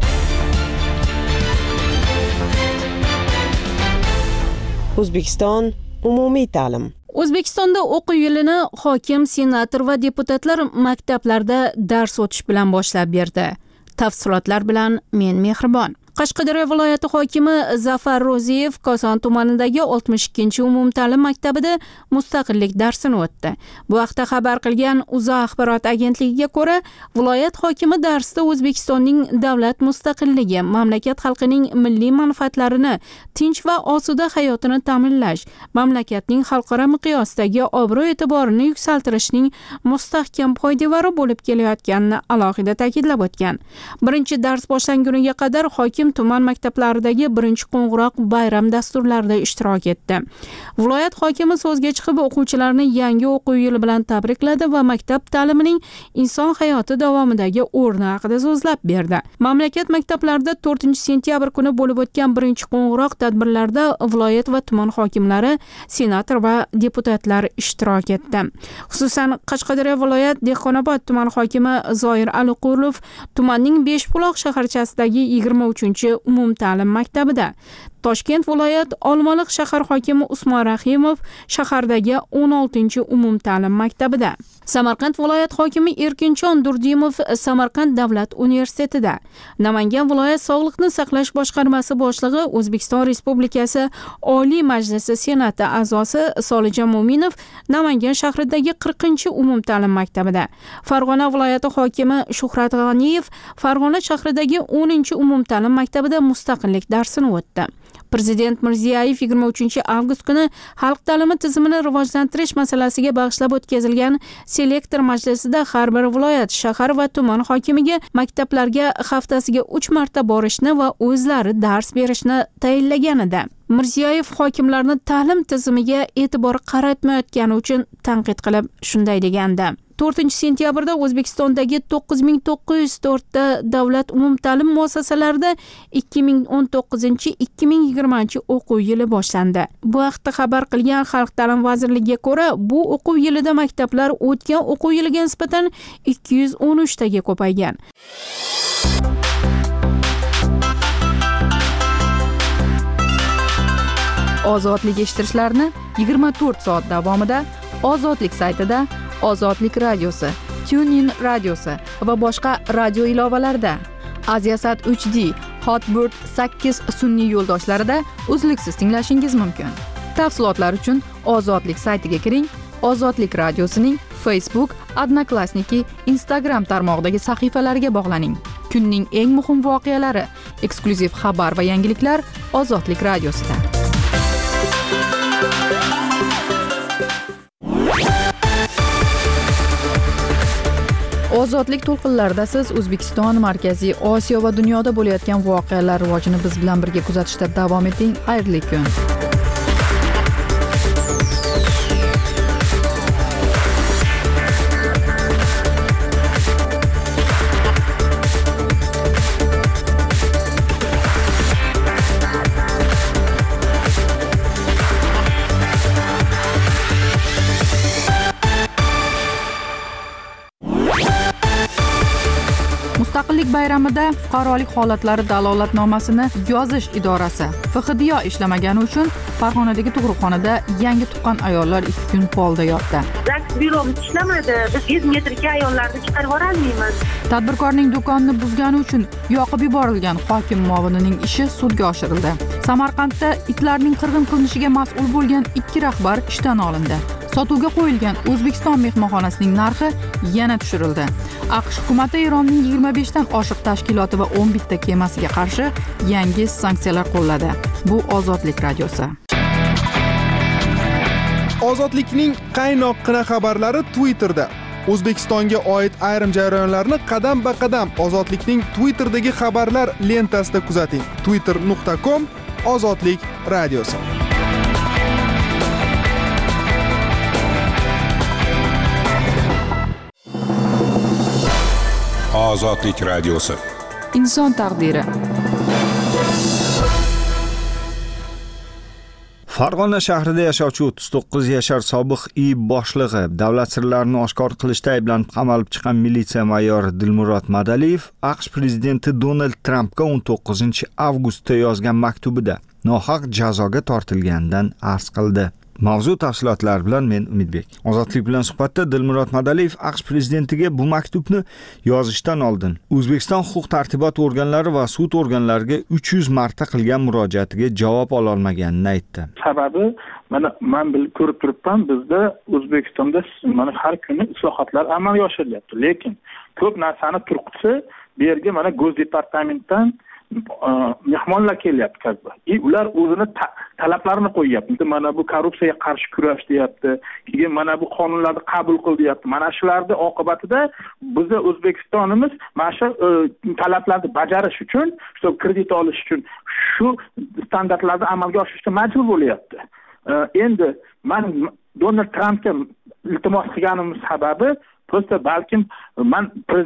O'zbekiston umumiy ta'lim. O'zbekistonda o'quv yilini hokim, senator va deputatlar maktablarda dars o'tish bilan boshlab berdi. Tafsilotlar bilan men Mehribon. Qashqadaryo viloyati hokimi Zafar Ro'ziyev Koson tumanidagi 62-chi umumta'lim maktabida mustaqillik darsini o'tdi. Bu haqda xabar qilgan UZA axborot agentligiga ko'ra, viloyat hokimi darsda O'zbekistonning davlat mustaqilligi, mamlakat xalqining milliy manfaatlarini, tinch va osuda hayotini ta'minlash, mamlakatning xalqaro miqyosdagi obro'-e'tiborini yuksaltirishning mustahkam poydevori bo'lib kelayotganini alohida ta'kidlab o'tgan. Birinchi dars boshlanguniga qadar hokim tuman maktablaridagi birinchi qo'ng'iroq bayram dasturlarida ishtirok etdi. Viloyat hokimi so'zga chiqib o'quvchilarni yangi o'quv yili bilan tabrikladi va maktab ta'limining inson hayoti davomidagi o'rni haqida so'zlab berdi. Mamlakat maktablarida 4-sentyabr kuni bo'lib o'tgan birinchi qo'ng'iroq tadbirlarda viloyat va tuman hokimlari, senator va deputatlar ishtirok etdi. Xususan, Qashqadaryo viloyat Dehqonobod tuman hokimi Zoir Aliqulov tumanning Beshbuloq shaharchasidagi 23-umumta'lim maktabida, Toshkent viloyat Olmaliq shahar hokimi Usmon Rahimov shahardagi 16-umumta'lim maktabida, Samarqand viloyat hokimi Erkinjon Durdimov Samarqand davlat universitetida, Namangan viloyat Sog'liqni saqlash boshqarmasi boshlig'i O'zbekiston Respublikasi Oliy Majlisi Senati a'zosi Solijon Mo'minov Namangan shahridagi 40-umumta'lim maktabida, Farg'ona viloyati hokimi Shuhrat G'aniyev Farg'ona shahridagi 10-umumta'lim maktabida mustaqillik darsini o'tdi. Prezident Mirziyoyev 23-avgust kuni xalq ta'limi tizimini rivojlantirish masalasiga bag'ishlab o'tkazilgan selektor majlisida har bir viloyat, shahar va tuman hokimiga maktablarga haftasiga 3 marta borishni va o'zlari dars berishni tayinlagan edi. Mirziyoyev hokimlarni ta'lim tizimiga e'tibor qaratmayotgani uchun tanqid qilib shunday degandi. 4-sentyabrda O'zbekistondagi 9904 ta davlat umumta'lim muassasalarida 2019-2020 o'quv yili boshlandi. Bu haqda xabar qilgan Xalq ta'limi vazirligiga ko'ra, bu o'quv yilida maktablar o'tgan o'quv yiliga nisbatan 213 taga ko'paygan. Ozodlik eshittirishlarni 24 soat davomida Ozodlik saytida, Ozodlik radiosi, TuneIn radiosi va boshqa radio ilovalarida, Aziasat 3D, Hotbird 8 sun'iy yo'ldoshlarida uzluksiz tinglashingiz mumkin. Tafsilotlar uchun Ozodlik saytiga kiring, Ozodlik radiosining Facebook, Odnoklassniki, Instagram tarmog'idagi sahifalariga bog'laning. Kunning eng muhim voqealari, eksklyuziv xabar va yangiliklar Ozodlik radiosida. Ozodlik to'lqinlarida siz O'zbekiston, Markaziy Osiyo va dunyoda bo'layotgan voqealar rivojini biz bilan birga kuzatishda davom eting. Xayrli kun. bayramida fuqarolik holatlari dalolatnomasini yozish idorasi FXDIO ishlamagani uchun Farg'onadagi tug'ruqxonada yangi tuqqan ayollar 2 kun polda yotdi. ZAGS byuromiz ishlamadi. Biz 100 metrga ayollarni chiqarib yubora olmaymiz. Tadbirkorning do'konini buzgani uchun yoqib yuborilgan hokim muovinining ishi sudga oshirildi. Samarqandda itlarning qirg'in qilinishiga mas'ul bo'lgan 2 rahbar ishdan olindi. Sotuvga qo'yilgan O'zbekiston mehmonxonasining narxi yana tushirildi. AQSh hukumati Eronning 25 dan oshiq tashkiloti va 11 ta kemasiga qarshi yangi sanksiyalar qo'lladi. Bu Ozodlik radiosi. Ozodlikning qaynoqqina xabarlari Twitterda. O'zbekistonga oid ayrim jarayonlarni qadam-ba-qadam Ozodlikning Twitterdagi xabarlar lentasida kuzating. twitter.com/ozodlik radiosi. Ozodlik radiosi. Inson taqdiri. Farg'ona shahrida yashovchi 39 yashar sobiq IIB boshlig'i davlat sirlarini oshkor qilishda ayblanib qamalib chiqqan militsiya mayori Dilmurod Madaliyev AQSh prezidenti Donald Trampga 19-avgustda yozgan maktubida nohaq jazoga tortilganidan arz qildi. Mavzu tafsilotlari bilan men Umidbek. Ozodlik bilan suhbatda Dilmurod Madaliyev AQSh prezidentiga bu maktubni yozishdan oldin O'zbekiston huquq-tartibot organlari va sud organlariga 300 marta qilgan murojaatiga javob ola olmaganini aytdi. Sababi men ko'rib turibman, bizda O'zbekistonda mana har kuni islohotlar amalga oshirilyapti, lekin ko'p narsani turqisi bu yerga mana Go'z departamentdan mehmonlar kelyapti. Ular o'zini talablarini qo'yyapti. Mana bu korrupsiyaga qarshi kurash deyapti. Keyin mana bu qonunlarni qabul qil deyapti. Mana shularning oqibatida bizda O'zbekistonimiz mana shu talablarni bajarish uchun, shu kredit olish uchun shu standartlarni amalga oshirishga majbur bo'lyapti. Endi men Donald Trampga iltimos qilganimiz sababi prosta balkim men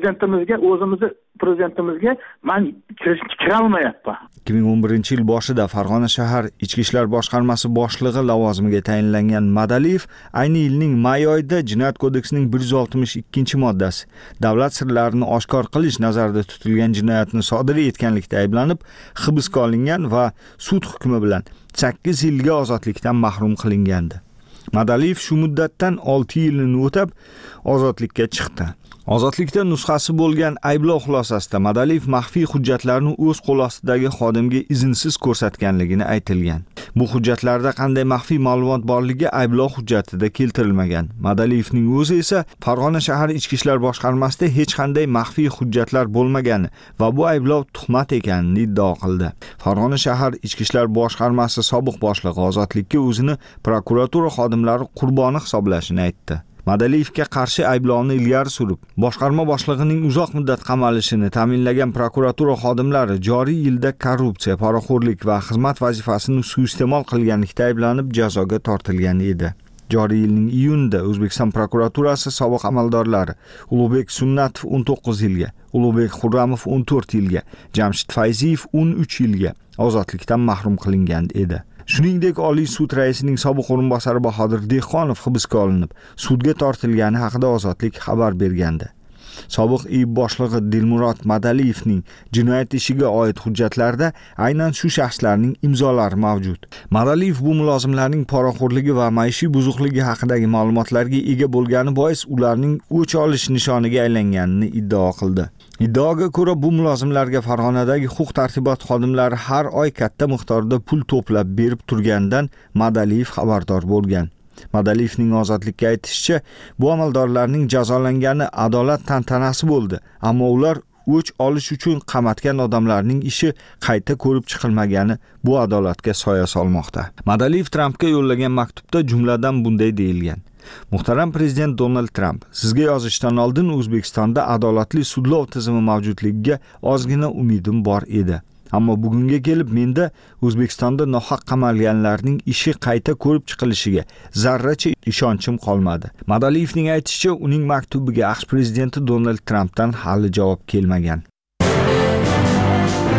prezidentimizga men kira olmayapman. 2011-yil boshida Farg'ona shahar Ichki ishlar boshqarmasi boshlig'i lavozimiga tayinlangan Madaliyev ayni yilning may oyida Jinoyat kodeksining 162-moddasi davlat sirlarini oshkor qilish nazarda tutilgan jinoyatni sodir etganlikda ayblanib hibsga olingan va sud hukmi bilan 8 yilga ozodlikdan mahrum qilingandi. Madaliyev shu muddatdan 6 yilni o'tab ozodlikka chiqdi. Ozodlikda nusxasi bo'lgan ayblov xulosasida Madaliyev maxfiy hujjatlarni o'z qo'l ostidagi xodimga izinsiz ko'rsatganligini aytilgan. Bu hujjatlarda qanday maxfiy ma'lumot borligi ayblov hujjatida keltirilmagan. Madaliyevning o'zi esa Farg'ona shahar Ichki ishlar boshqarmasida hech qanday maxfiy hujjatlar bo'lmagani va bu ayblov tuhmat ekanini iddao qildi. Farg'ona shahar Ichki ishlar boshqarmasi sobiq boshlig'i ozodlikka o'zini prokuratura xodimlari qurboni hisoblashini aytdi. Madaliyevga qarshi ayblovni ilgari surib, boshqarma boshlig'ining uzoq muddat qamalishini ta'minlagan prokuratura xodimlari joriy yilda korrupsiya, poraxo'rlik va xizmat vazifasini suiiste'mol qilganlikda ayblanib jazoga tortilgan edi. Joriy yilning iyunida O'zbekiston prokuraturasi sobiq amaldorlari Ulug'bek Sunnatov 19 yilga, Ulug'bek Xurramov 14 yilga, Jamshid Fayziyev 13 yilga ozodlikdan mahrum qilingan edi. Shuningdek, Oliy sud raisining sobiq o'rinbosari Bahodir Dehqonov hibsga olinib, sudga tortilgani haqida Ozodlik xabar bergandi. Sobiq IIB boshlig'i Dilmurod Madaliyevning jinoyat ishiga oid hujjatlarda aynan shu shaxslarning imzolari mavjud. Madaliyev bu mulozimlarning poraxo'rligi va maishiy buzuqligi haqidagi ma'lumotlarga ega bo'lgani bois ularning o'ch olish nishoniga aylanganini iddao qildi. Iddaoga ko'ra bu mulozimlarga Farg'onadagi huquq-tartibot xodimlari har oy katta miqdorda pul to'plab berib turganidan Madaliyev xabardor bo'lgan. Madaliyevning ozodlikka aytishicha, bu amaldorlarning jazolangani adolat tantanasi bo'ldi, ammo ular o'ch olish uchun qamatgan odamlarning ishi qayta ko'rib chiqilmagani bu adolatga soya solmoqda. Madaliyev Trampga yo'llagan maktubda jumladan bunday deyilgan: Muhtaram prezident Donald Trump, sizga yozishdan oldin O'zbekistonda adolatli sudlov tizimi mavjudligiga ozgina umidim bor edi. Ammo bugunga kelib menda O'zbekistonda nohaq qamalganlarning ishi qayta ko'rib chiqilishiga zarracha ishonchim qolmadi. Madaliyevning aytishicha, uning maktubiga AQSh prezidenti Donald Trampdan hali javob kelmagan.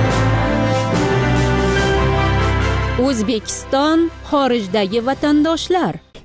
O'zbekiston xorijdagi vatandoshlar.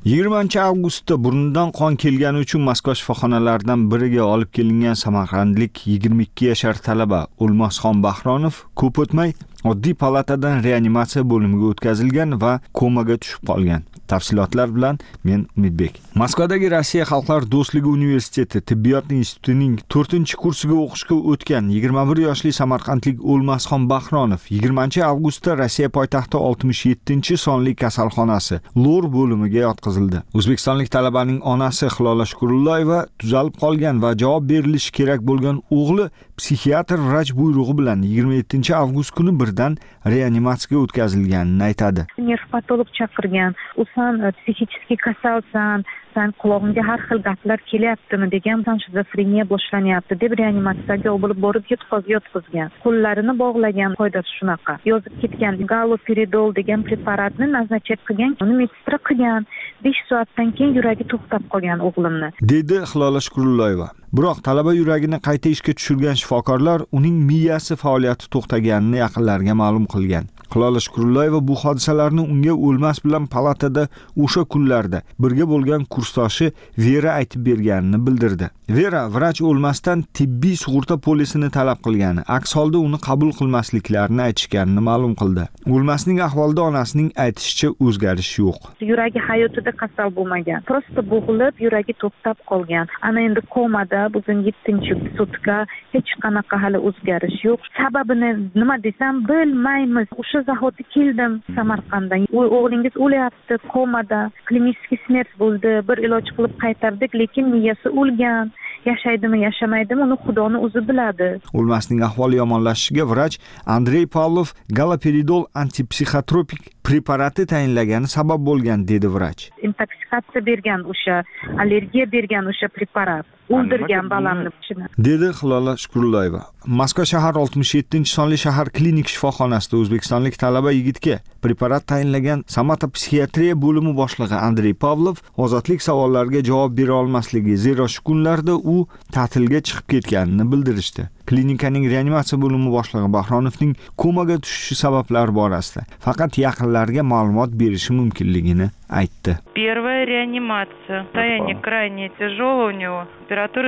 20-avgustda burnidan qon kelgani uchun Moskva shifoxonalaridan biriga olib kelingan samarqandlik 22 yashar talaba O'lmasxon Bahronov ko'p o'tmay oddiy palatadan reanimatsiya bo'limiga o'tkazilgan va komaga tushib qolgan. Tafsilotlar bilan men Umidbek. Moskvadagi Rossiya Xalqlar do'stligi universiteti tibbiyot institutining 4-kursiga o'qishga o'tgan 21 yoshli samarqandlik O'lmasxon Bahronov 20-avgustda Rossiya poytaxti 67-sonli kasalxonasi Lor bo'limiga yotqizildi. O'zbekistonlik talabaning onasi Hilola Shukurullayeva tuzalib qolgan va javob berilishi kerak bo'lgan o'g'li psixiatr vrach buyrug'i bilan 27-avgust kuni birdan reanimatsiyaga o'tkazilganini aytadi. Nervpatolog chaqirgan. Sen psixический kasalsan, sen qulog'ingga har xil gaplar kelyaptimi degan, sen shizofreniya boshlanyapti deb reanimatsiyaga olib borib yotqizgan. Qo'llarini bog'lagan, qoidasi shunaqa. Yozib ketgan galoperidol degan preparatni nazarchet qilgan, uni medistra qilgan. 5 soatdan keyin yuragi to'xtab qolgan o'g'limni. Dedi Hilola Shukurullayeva. Biroq talaba yuragini qayta ishga tushirgan shifokorlar uning miyasi faoliyati to'xtaganini yaqinlariga ma'lum qilgan. Hilola Shukurullayeva bu hodisalarni unga o'lmas bilan palatada o'sha kunlarda birga bo'lgan kursdoshi Vera aytib berganini bildirdi. Vera vrach o'lmasdan tibbiy sug'urta polisini talab qilgani, aks holda uni qabul qilmasliklarini aytishganini ma'lum qildi. O'lmasning ahvolida onasining aytishicha o'zgarish yo'q. Yuragi hayotida kasal bo'lmagan. Prosta bo'g'ilib, yuragi to'xtab qolgan. Ana endi komada bugun 7-sutka, hech qanaqa hali o'zgarish yo'q. Sababini nima desam bilmaymiz. O'sha zahoti keldim Samarqanddan. O'g'lingiz o'lyapti, komada, klinik smert bo'ldi. Bir iloj qilib qaytardik, lekin miyasi o'lgan. Yashaydimi, yashamaydimi, uni Xudoni o'zi biladi. O'lmasning ahvoli yomonlashishiga vrach Andrey Pavlov galoperidol antipsixotropik preparati tayinlagani sabab bo'lgan, dedi vrach. Intoksikatsiya bergan o'sha, allergiya bergan o'sha preparat. O'ldirgan balamni. Dedi Hilola Shukurullayeva. Moskva shahar 67-sonli shahar klinik shifoxonasida o'zbekistonlik talaba yigitga preparat tayinlagan Samata psixiatriya bo'limi boshlig'i Andrey Pavlov ozodlik savollariga javob bera olmasligi, zero shu kunlarda u ta'tilga chiqib ketganini bildirishdi. Klinikaning reanimatsiya bo'limi boshlig'i Bahronovning komaga tushishi sabablari borasida faqat yaqinlariga ma'lumot berishi mumkinligini aytdi. Первая реанимация. Состояние крайне тяжелое у него. Температура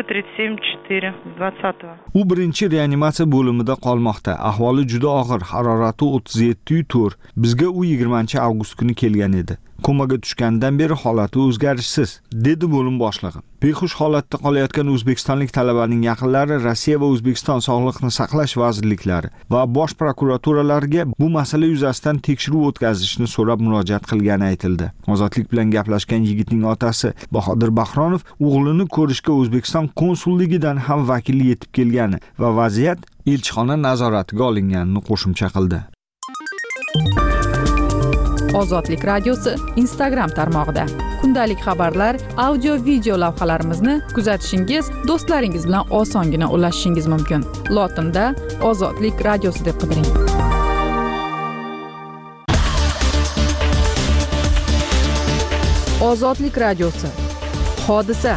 37,4 20-го. U birinchi reanimatsiya bo'limida qolmoqda. Ahvoli juda og'ir, harorati 37,4. Bizga u 20-avgust kuni kelgan edi. Komaga tushgandan beri holati o'zgarishsiz, dedi bo'lim boshlig'i. Behush holatda qolayotgan o'zbekistonlik talabaning yaqinlari Rossiya va O'zbekiston Sog'liqni saqlash vazirliklari va bosh prokuraturalariga bu masala yuzasidan tekshiruv o'tkazishni so'rab murojaat qilgani aytildi. Ozodlik bilan gaplashgan yigitning otasi Bahodir Bahronov o'g'lini ko'rishga O'zbekiston konsulligidan ham vakil yetib kelgani va vaziyat elchixona nazoratiga olinganini qo'shimcha qildi. Ozodlik radiosi Instagram tarmog'ida kundalik xabarlar, audio video lavhalarimizni kuzatishingiz, do'stlaringiz bilan osongina ulashishingiz mumkin. Lotinda Ozodlik radiosi deb qidiring. Ozodlik radiosi. Hodisa.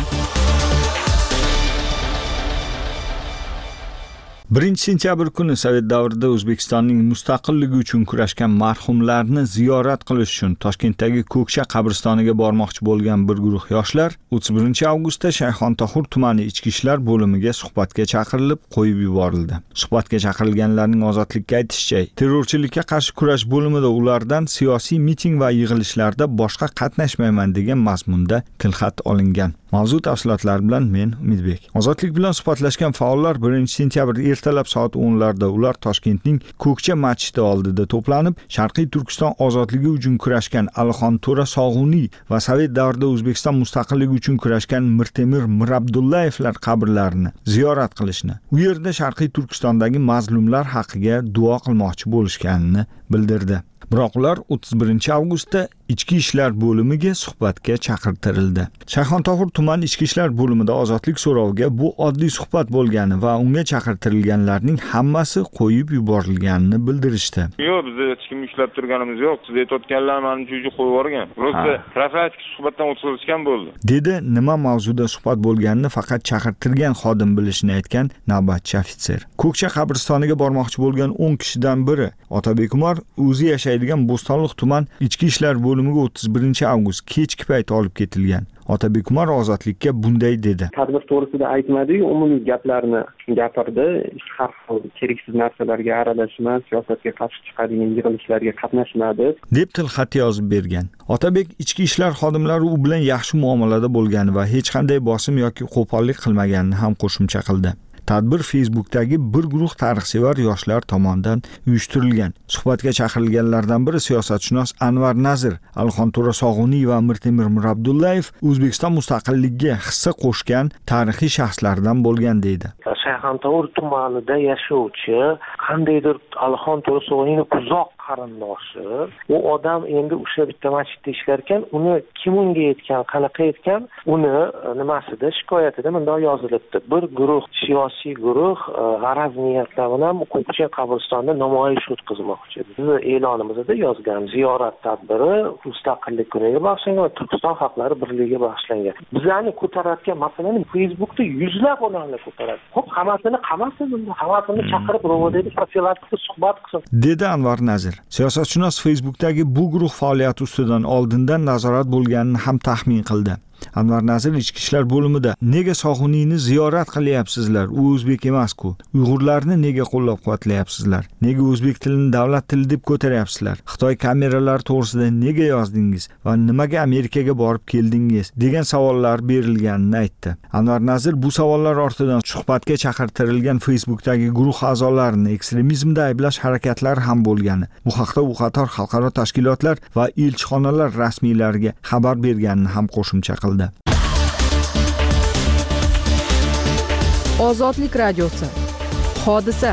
1-sentyabr kuni Sovet davrida O'zbekistonning mustaqilligi uchun kurashgan marhumlarni ziyorat qilish uchun Toshkentdagi Ko'kcha qabristoniga bormoqchi bo'lgan bir guruh yoshlar 31-avgustda Shayxontohur tumani ichki ishlar bo'limiga suhbatga chaqirilib qo'yib yuborildi. Suhbatga chaqirilganlarning ozodlikka aytishicha, terrorchilikka qarshi kurash bo'limida ulardan siyosiy miting va yig'ilishlarda boshqa qatnashmayman degan mazmunda tilxat olingan. Mavzu tafsilotlari bilan men Umidbek. Ozodlik bilan suhbatlashgan faollar 1-sentyabr ertalab soat 10larda ular Toshkentning Ko'kcha masjidi oldida to'planib, Sharqiy Turkiston ozodligi uchun kurashgan Alixon To'ra Sog'uniy va Sovet davrida O'zbekiston mustaqilligi uchun kurashgan Mirtemir Mirabdullayevlar qabrlarini ziyorat qilishni, u yerda Sharqiy Turkistondagi mazlumlar haqiga duo qilmoqchi bo'lishganini bildirdi. Biroq ular 31-avgustda ichki ishlar bo'limiga suhbatga chaqirtirildi. Shayxontohur tuman ichki ishlar bo'limida ozodlik so'roviga bu oddiy suhbat bo'lgani va unga chaqirtirilganlarning hammasi qo'yib yuborilganini bildirishdi. Yo'q, biz hech kim ushlab turganimiz yo'q. Siz aytayotganlar meni joyga qo'yib yuborgan. Просто profilaktik suhbatdan o'tkazishgan bo'ldi. Dedi nima mavzuda suhbat bo'lganini faqat chaqirtirgan xodim bilishini aytgan navbatchi ofitser. Ko'kcha qabristoniga bormoqchi bo'lgan 10 kishidan biri Otabek Umar o'zi yashaydigan Bo'stonliq tuman ichki ishlar bo'limiga 31-avgust kechki payt olib ketilgan. Otabek Umar Ozodlikka bunday dedi. Tadbir to'g'risida aytmadi-yu, umumiy gaplarni gapirdi. Har xil keraksiz narsalarga aralashma, siyosatga qarshi chiqadigan yig'ilishlarga qatnashmadi, deb tilxat yozib bergan. Otabek ichki ishlar xodimlari u bilan yaxshi muomalada bo'lgani va hech qanday bosim yoki qo'pollik qilmaganini ham qo'shimcha qildi. Tadbir Facebook'dagi bir guruh tarixsevar yoshlar tomonidan uyushtirilgan. Suhbatga chaqirilganlardan biri siyosatshunos Anvar Nazir, Alixon To'rasog'uniy va Mirtemir Murabdullayev O'zbekiston mustaqilligiga hissa qo'shgan tarixiy shaxslardan bo'lgan deydi. Shayxontohur tumanida yashovchi, qandaydir Alixon To'rasog'uniyning uzoq qarindoshi, u odam endi o'sha bitta masjidda ishlar ekan, uni kim unga aytgan, qanaqa aytgan, uni nimasida shikoyatida bunday yozilibdi. Bir guruh siyosiy guruh g'araz niyatlar bilan Ko'kcha qabristonida namoyish o'tkazmoqchi. Biz e'lonimizda yozgan ziyorat tadbiri mustaqillik kuniga bag'ishlangan va Turkiston xalqlari birligiga bag'ishlangan. Bizlarni ko'tarayotgan masalani Facebookda yuzlab odamlar ko'taradi. Xo'p, hammasini qamasin, hammasini chaqirib ro'vodagi profilaktika suhbat qilsin, dedi Anvar Nazir. Siyosatshunos Facebook'dagi bu guruh faoliyati ustidan oldindan nazorat bo'lganini ham taxmin qildi. Anvar Nazir ichki ishlar bo'limida nega Sog'uniyni ziyorat qilyapsizlar? U o'zbek emas-ku. Uyg'urlarni nega qo'llab-quvvatlayapsizlar? Nega o'zbek tilini davlat tili deb ko'taryapsizlar? Xitoy kameralari to'g'risida nega yozdingiz va nimaga Amerikaga borib keldingiz? degan savollar berilganini aytdi. Anvar Nazir bu savollar ortidan suhbatga chaqirtirilgan Facebook'dagi guruh a'zolarini ekstremizmda ayblash harakatlari ham bo'lgani, bu haqda u qator xalqaro tashkilotlar va elchixonalar rasmiylariga xabar berganini ham qo'shimcha qildi. Ozodlik radiosi. Hodisa.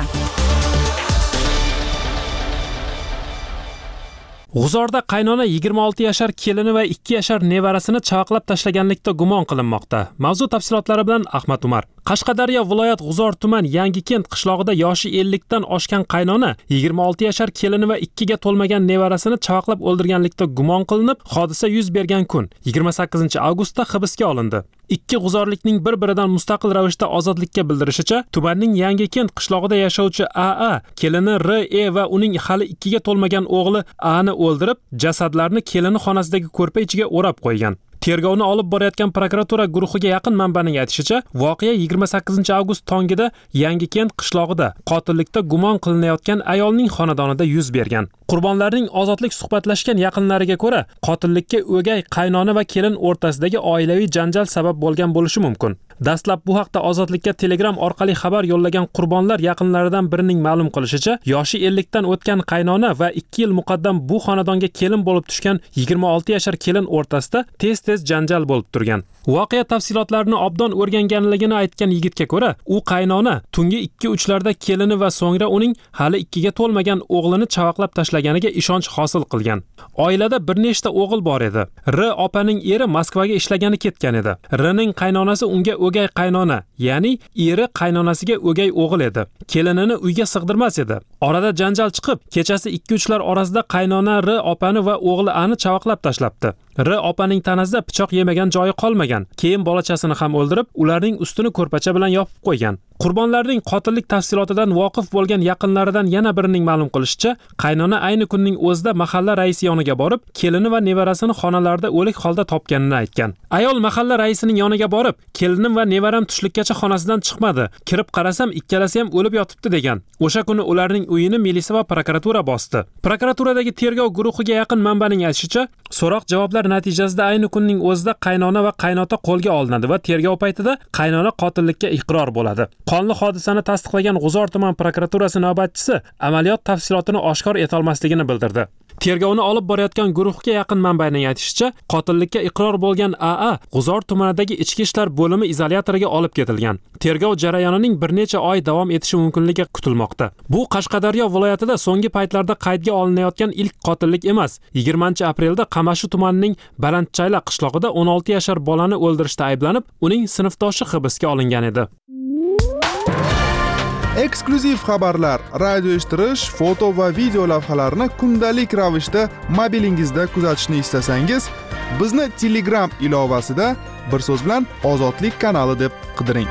G'uzorda qaynona 26 yashar kelini va 2 yashar nevarasini chavaqlab tashlaganlikda gumon qilinmoqda. Mavzu tafsilotlari bilan Ahmad Umar. Qashqadaryo viloyat G'uzor tuman Yangikent qishlog'ida yoshi 50 dan oshgan qaynona 26 yashar kelini va 2 ga to'lmagan nevarasini chavaqlab o'ldirganlikda gumon qilinib, hodisa yuz bergan kun 28-avgustda hibsga olindi. Ikki g'uzorlikning bir-biridan mustaqil ravishda ozodlikka bildirishicha, tumanning Yangikent qishlog'ida yashovchi AA kelini R.E va uning hali 2 ga to'lmagan o'g'li A ni o'ldirib, jasadlarni kelini xonasidagi ko'rpa ichiga o'rab qo'ygan. Tergovni olib borayotgan prokuratura guruhiga yaqin manbaning aytishicha, voqea 28-avgust tongida Yangikent qishlog'ida qotillikda gumon qilinayotgan ayolning xonadonida yuz bergan. Qurbonlarning ozodlik suhbatlashgan yaqinlariga ko'ra, qotillikka o'gay qaynona va kelin o'rtasidagi oilaviy janjal sabab bo'lgan bo'lishi mumkin. Dastlab bu haqda Ozodlikka Telegram orqali xabar yo'llagan qurbonlar yaqinlaridan birining ma'lum qilishicha, yoshi 50 dan o'tgan qaynona va 2 yil muqaddam bu xonadonga kelin bo'lib tushgan 26 yashar kelin o'rtasida tez janjal bo'lib turgan. Voqea tafsilotlarini obdon o'rganganligini aytgan yigitga ko'ra, u qaynona tungi 2-3larda kelini va so'ngra uning hali 2 ga to'lmagan o'g'lini chavaqlab tashlaganiga ishonch hosil qilgan. Oilada bir nechta o'g'il bor edi. R opaning eri Moskvaga ishlagani ketgan edi. R ning qaynonasi unga o'gay qaynona, ya'ni eri qaynonasiga o'gay o'g'il edi. Kelinini uyga sig'dirmas edi. Orada janjal chiqib, kechasi 2-3lar orasida qaynona R opani va o'g'li Ani chavaqlab tashlabdi. R opaning tanasida pichoq yemagan joyi qolmagan. Keyin bolachasini ham o'ldirib, ularning ustini ko'rpacha bilan yopib qo'ygan. Qurbonlarning qotillik tafsilotidan voqif bo'lgan yaqinlaridan yana birining ma'lum qilishicha, qaynona ayni kunning o'zida mahalla raisi yoniga borib, kelini va nevarasini xonalarida o'lik holda topganini aytgan. Ayol mahalla raisining yoniga borib, kelinim va nevaram tushlikkacha xonasidan chiqmadi. Kirib qarasam, ikkalasi ham o'lib yotibdi degan. O'sha kuni ularning uyini militsiya va prokuratura bosdi. Prokuraturadagi tergov guruhiga yaqin manbaning aytishicha, so'roq javoblar natijasida ayni kunning o'zida qaynona va qaynota qo'lga olinadi va tergov paytida qaynona qotillikka iqror bo'ladi. Qonli hodisani tasdiqlagan G'uzor tuman prokuraturasi navbatchisi amaliyot tafsilotini oshkor eta olmasligini bildirdi. Tergovni olib borayotgan guruhga yaqin manbaning aytishicha, qotillikka iqror bo'lgan AA G'uzor tumanidagi ichki ishlar bo'limi izolyatoriga olib ketilgan. Tergov jarayonining bir necha oy davom etishi mumkinligi kutilmoqda. Bu Qashqadaryo viloyatida so'nggi paytlarda qaydga olinayotgan ilk qotillik emas. 20-aprelda Qamashi tumanining Balandchayla qishlog'ida 16 yashar bolani o'ldirishda ayblanib, uning sinfdoshi hibsga olingan edi. Eksklyuziv xabarlar, radio eshittirish, foto va video lavhalarni kundalik ravishda mobilingizda kuzatishni istasangiz, bizni Telegram ilovasida bir so'z bilan Ozodlik kanali deb qidiring.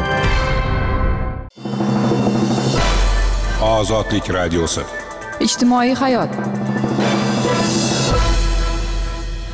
Ozodlik radiosi. Ijtimoiy hayot.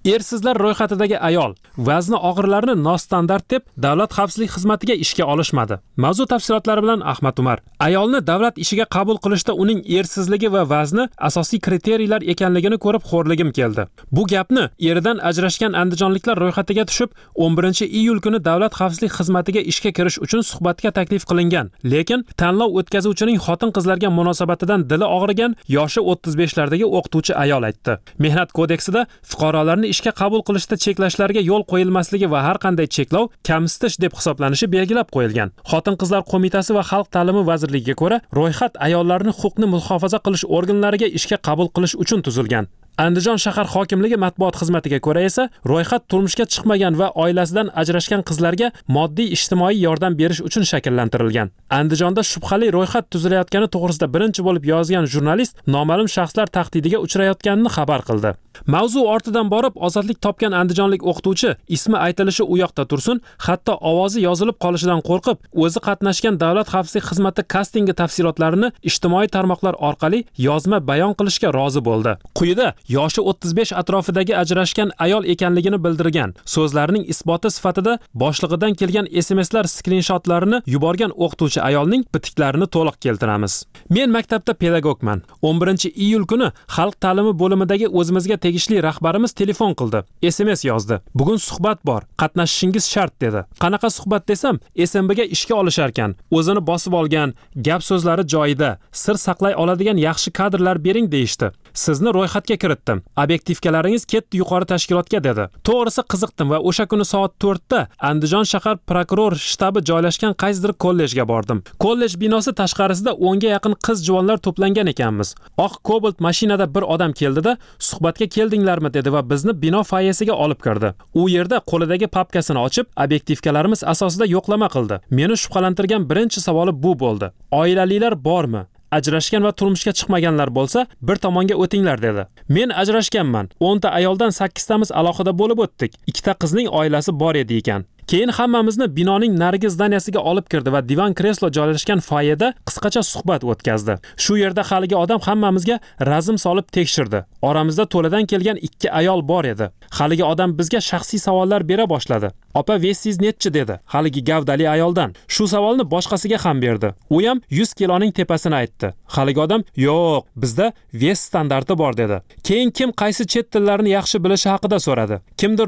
Ersizlar ro'yxatidagi ayol vazni og'irlarini nostandart deb davlat xavfsizlik xizmatiga ishga olishmadi. Mavzu tafsilotlari bilan Ahmad Umar. Ayolni davlat ishiga qabul qilishda uning ersizligi va vazni asosiy kriteriyalar ekanligini ko'rib xo'rligim keldi. Bu gapni eridan ajrashgan andijonliklar ro'yxatiga tushib 11-iyul kuni davlat xavfsizlik xizmatiga ishga kirish uchun suhbatga taklif qilingan. Lekin tanlov o'tkazuvchining xotin-qizlarga munosabatidan dili og'rigan yoshi 35lardagi o'qituvchi ayol aytdi. Mehnat kodeksida fuqarolarni ishga qabul qilishda cheklashlarga yo'l qo'yilmasligi va har qanday cheklov kamsitish deb hisoblanishi belgilab qo'yilgan. Xotin-qizlar qo'mitasi va Xalq ta'limi vazirligiga ko'ra, ro'yxat ayollarni huquqni muhofaza qilish organlariga ishga qabul qilish uchun tuzilgan. Andijon shahar hokimligi matbuot xizmatiga ko'ra esa, ro'yxat turmushga chiqmagan va oilasidan ajrashgan qizlarga moddiy ijtimoiy yordam berish uchun shakllantirilgan. Andijonda shubhali ro'yxat tuzilayotgani to'g'risida birinchi bo'lib yozgan jurnalist noma'lum shaxslar tahdidiga uchrayotganini xabar qildi. Mavzu ortidan borib ozodlik topgan andijonlik o'qituvchi ismi aytilishi u yoqda tursin, hatto ovozi yozilib qolishidan qo'rqib, o'zi qatnashgan davlat xavfsizlik xizmati kastingi tafsilotlarini ijtimoiy tarmoqlar orqali yozma bayon qilishga rozi bo'ldi. Quyida yoshi 35 atrofidagi ajrashgan ayol ekanligini bildirgan so'zlarining isboti sifatida boshlig'idan kelgan SMSlar skrinshotlarini yuborgan o'qituvchi ayolning bitiklarini to'liq keltiramiz. Men maktabda pedagogman. 11-iyul kuni Xalq ta'limi bo'limidagi o'zimizga tegishli rahbarimiz telefon qildi. SMS yozdi. Bugun suhbat bor, qatnashishingiz shart dedi. Qanaqa suhbat desam, SMBga ishga olishar ekan. O'zini bosib olgan, gap so'zlari joyida, sir saqlay oladigan yaxshi kadrlar bering deyishdi. Sizni ro'yxatga kiritdim. Obyektivkalaringiz ketdi yuqori tashkilotga dedi. To'g'risi qiziqdim va o'sha kuni soat 4 da Andijon shahar prokuror shtabi joylashgan qaysidir kollejga bordim. Kollej binosi tashqarisida 10 ga yaqin qiz juvonlar to'plangan ekanmiz. Oq Cobalt mashinada bir odam keldida, suhbatga keldinglarmi dedi va bizni bino foyesiga olib kirdi. U yerda qo'lidagi papkasini ochib, obyektivkalarimiz asosida yo'qlama qildi. Meni shubhalantirgan birinchi savoli bu bo'ldi. Oilalilar bormi? Ajrashgan va turmushga chiqmaganlar bo'lsa, bir tomonga o'tinglar dedi. Men ajrashganman. 10 ta ayoldan 8 tamiz alohida bo'lib o'tdik. 2 ta qizning oilasi bor edi ekan. Keyin hammamizni binoning narigi zdaniyasiga olib kirdi va divan kreslo joylashgan foyeda qisqacha suhbat o'tkazdi. Shu yerda haligi odam hammamizga razm solib tekshirdi. Oramizda to'ladan kelgan 2 ayol bor edi. Haligi odam bizga shaxsiy savollar bera boshladi. Opa, vesiz netchi dedi. Haligi gavdali ayoldan. Shu savolni boshqasiga ham berdi. U ham 100 kiloning tepasini aytdi. Haligi odam, "Yo'q, bizda ves standarti bor" dedi. Keyin kim qaysi chet tillarini yaxshi bilishi haqida so'radi. Kimdir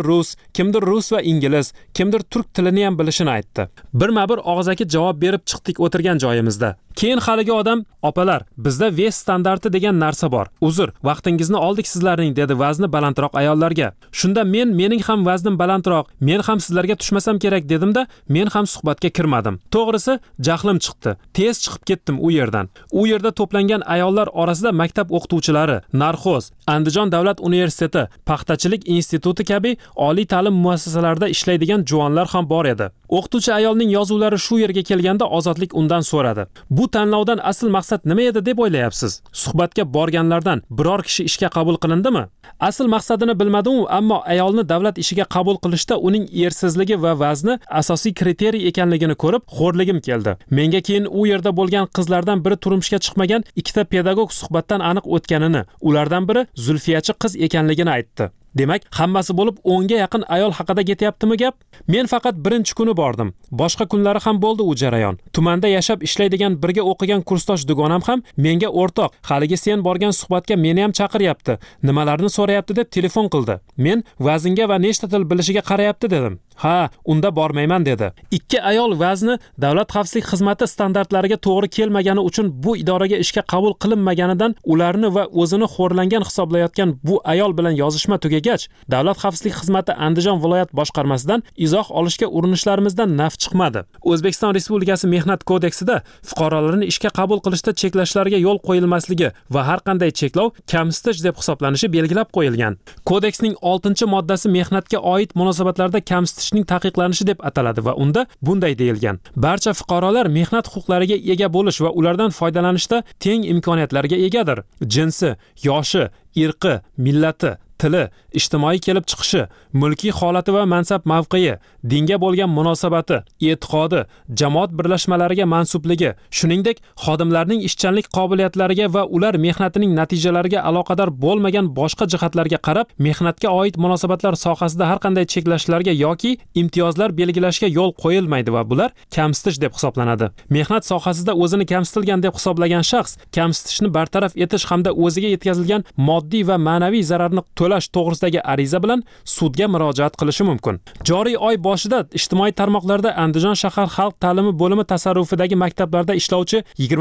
rus va ingliz, kimdir turk tilini ham bilishini aytdi. Birma-bir og'zaki javob berib chiqdik o'tirgan joyimizda. Keyin haligi odam, "Opalar, bizda ves standarti degan narsa bor. Uzr, vaqtingizni oldik sizlarning" dedi vazni balandroq ayollarga. Shunda mening ham vaznim balandroq, men ham sizlarga tushmasam kerak dedim-da, men ham suhbatga kirmadim. To'g'risi, jahlim chiqdi. Tez chiqib ketdim u yerdan. U yerda to'plangan ayollar orasida maktab o'qituvchilari, narxoz, Andijon davlat universiteti, paxtachilik instituti kabi oliy ta'lim muassasalarida ishlaydigan juvonlar ham bor edi. O'qituvchi ayolning yozuvlari shu yerga kelganda Ozodlik undan so'radi. Bu tanlovdan asl maqsad nima edi deb o'ylayapsiz? Suhbatga borganlardan biror kishi ishga qabul qilindimi? Asl maqsadini bilmadim, ammo ayolni davlat ishiga qabul qilishda uning ersizligi va vazni asosiy kriteriy ekanligini ko'rib, xo'rligim keldi. Menga keyin u yerda bo'lgan qizlardan biri turmushga chiqmagan 2 ta pedagog suhbatdan aniq o'tganini, ulardan biri Zulfiyachi qiz ekanligini aytdi. Demak, hammasi bo'lib 10 ga yaqin ayol haqida ketyaptimi gap? Men faqat birinchi kuni bordim. Boshqa kunlari ham bo'ldi u jarayon. Tumanda yashab ishlaydigan birga o'qigan kursdosh dugonam ham menga o'rtoq, haligi sen borgan suhbatga meni ham chaqiryapti, nimalarni so'rayapti deb telefon qildi. Men vaznga va nechta til bilishiga qarayapti dedim. Ha, unda bormayman dedi. 2 ayol vazni davlat xavfsizlik xizmati standartlariga to'g'ri kelmagani uchun bu idoraga ishga qabul qilinmaganidan ularni va o'zini xo'rlangan hisoblayotgan bu ayol bilan yozishma tugagach, davlat xavfsizlik xizmati Andijon viloyat boshqarmasidan izoh olishga urinishlarimizdan naf chiqmadi. O'zbekiston Respublikasi Mehnat kodeksida fuqarolarni ishga qabul qilishda cheklashlarga yo'l qo'yilmasligi va har qanday cheklov kamsitish deb hisoblanishi belgilab qo'yilgan. Kodeksning 6-moddasi mehnatga oid munosabatlarda kamsitishning taqiqlanishi deb ataladi va unda bunday deyilgan: barcha fuqarolar mehnat huquqlariga ega bo'lish va ulardan foydalanishda teng imkoniyatlarga egadir. Jinsi, yoshi, irqi, millati, tili, ijtimoiy kelib chiqishi, mulkiy holati va mansab mavqei, dinga bo'lgan munosabati, e'tiqodi, jamoat birlashmalariga mansubligi, shuningdek xodimlarning ishchanlik qobiliyatlariga va ular mehnatining natijalariga aloqador bo'lmagan boshqa jihatlarga qarab mehnatga oid munosabatlar sohasida har qanday cheklashlarga yoki imtiyozlar belgilashga yo'l qo'yilmaydi va bular kamsitish deb hisoblanadi. Mehnat sohasida o'zini kamsitilgan deb hisoblagan shaxs kamsitishni bartaraf etish hamda o'ziga yetkazilgan moddiy va ma'naviy zararni to'lash to'g'risidagi ariza bilan sudga murojaat qilishi mumkin. Joriy oy boshida ijtimoiy tarmoqlarda Andijon shahar xalq ta'limi bo'limi tasarrufidagi maktablarda ishlovchi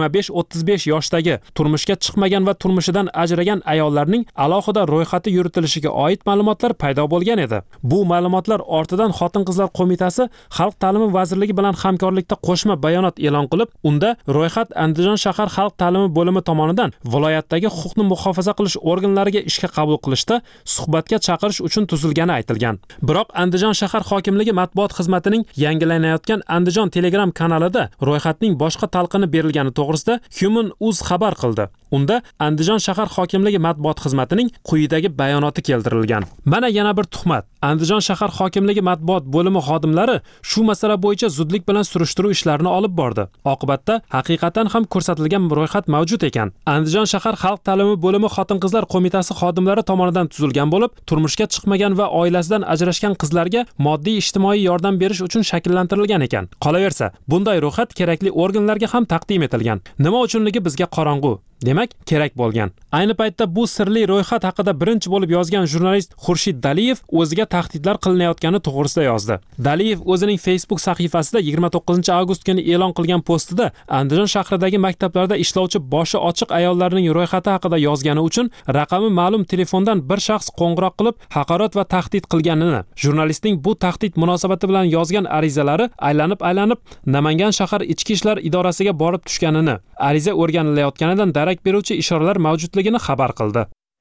25-35 yoshdagi turmushga chiqmagan va turmushidan ajragan ayollarning alohida ro'yxati yuritilishiga oid ma'lumotlar paydo bo'lgan edi. Bu ma'lumotlar ortidan Xotin-qizlar qo'mitasi Xalq ta'limi vazirligi bilan hamkorlikda qo'shma bayonot e'lon qilib, unda ro'yxat Andijon shahar xalq ta'limi bo'limi tomonidan viloyatdagi huquqni muhofaza qilish organlariga ishga qabul qilishda suhbatga chaqirish uchun tuzilgani aytilgan. Biroq Andijon shahar hokimligi matbuot xizmatining yangilanayotgan Andijon Telegram kanalida ro'yxatning boshqa talqini berilgani to'g'risida Human.uz xabar qildi. Unda Andijon shahar hokimligi matbuot xizmatining quyidagi bayonoti keltirilgan. Mana yana bir tuhmat. Andijon shahar hokimligi matbuot bo'limi xodimlari shu masala bo'yicha zudlik bilan surishtiruv ishlarini olib bordi. Oqibatda haqiqatan ham ko'rsatilgan ro'yxat mavjud ekan. Andijon shahar xalq ta'limi bo'limi Xotin-qizlar qo'mitasi xodimlari tomonidan tuzilgan bo'lib, turmushga chiqmagan va oilasidan ajrashgan qizlarga moddiy ijtimoiy yordam berish uchun shakllantirilgan ekan. Qolaversa, bunday ro'yxat kerakli organlarga ham taqdim etilgan. Nima uchunligi bizga qorong'u. Demak, kerak bo'lgan. Ayni paytda bu sirli ro'yxat haqida birinchi bo'lib yozgan jurnalist Xurshid Daliyev o'ziga tahdidlar qilinayotgani to'g'risida yozdi. Daliyev o'zining Facebook sahifasida 29-avgust kuni e'lon qilgan postida Andijon shahridagi maktablarda ishlovchi boshi ochiq ayollarning ro'yxati haqida yozgani uchun raqami ma'lum telefondan bir shaxs qo'ng'iroq qilib haqorat va tahdid qilganini, jurnalistning bu tahdid munosabati bilan yozgan arizalari aylanib Namangan shahar ichki ishlar idorasiga borib tushganini, ariza o'rganilayotganidan darak beruvchi ishoralar mavjudligini xabar qildi.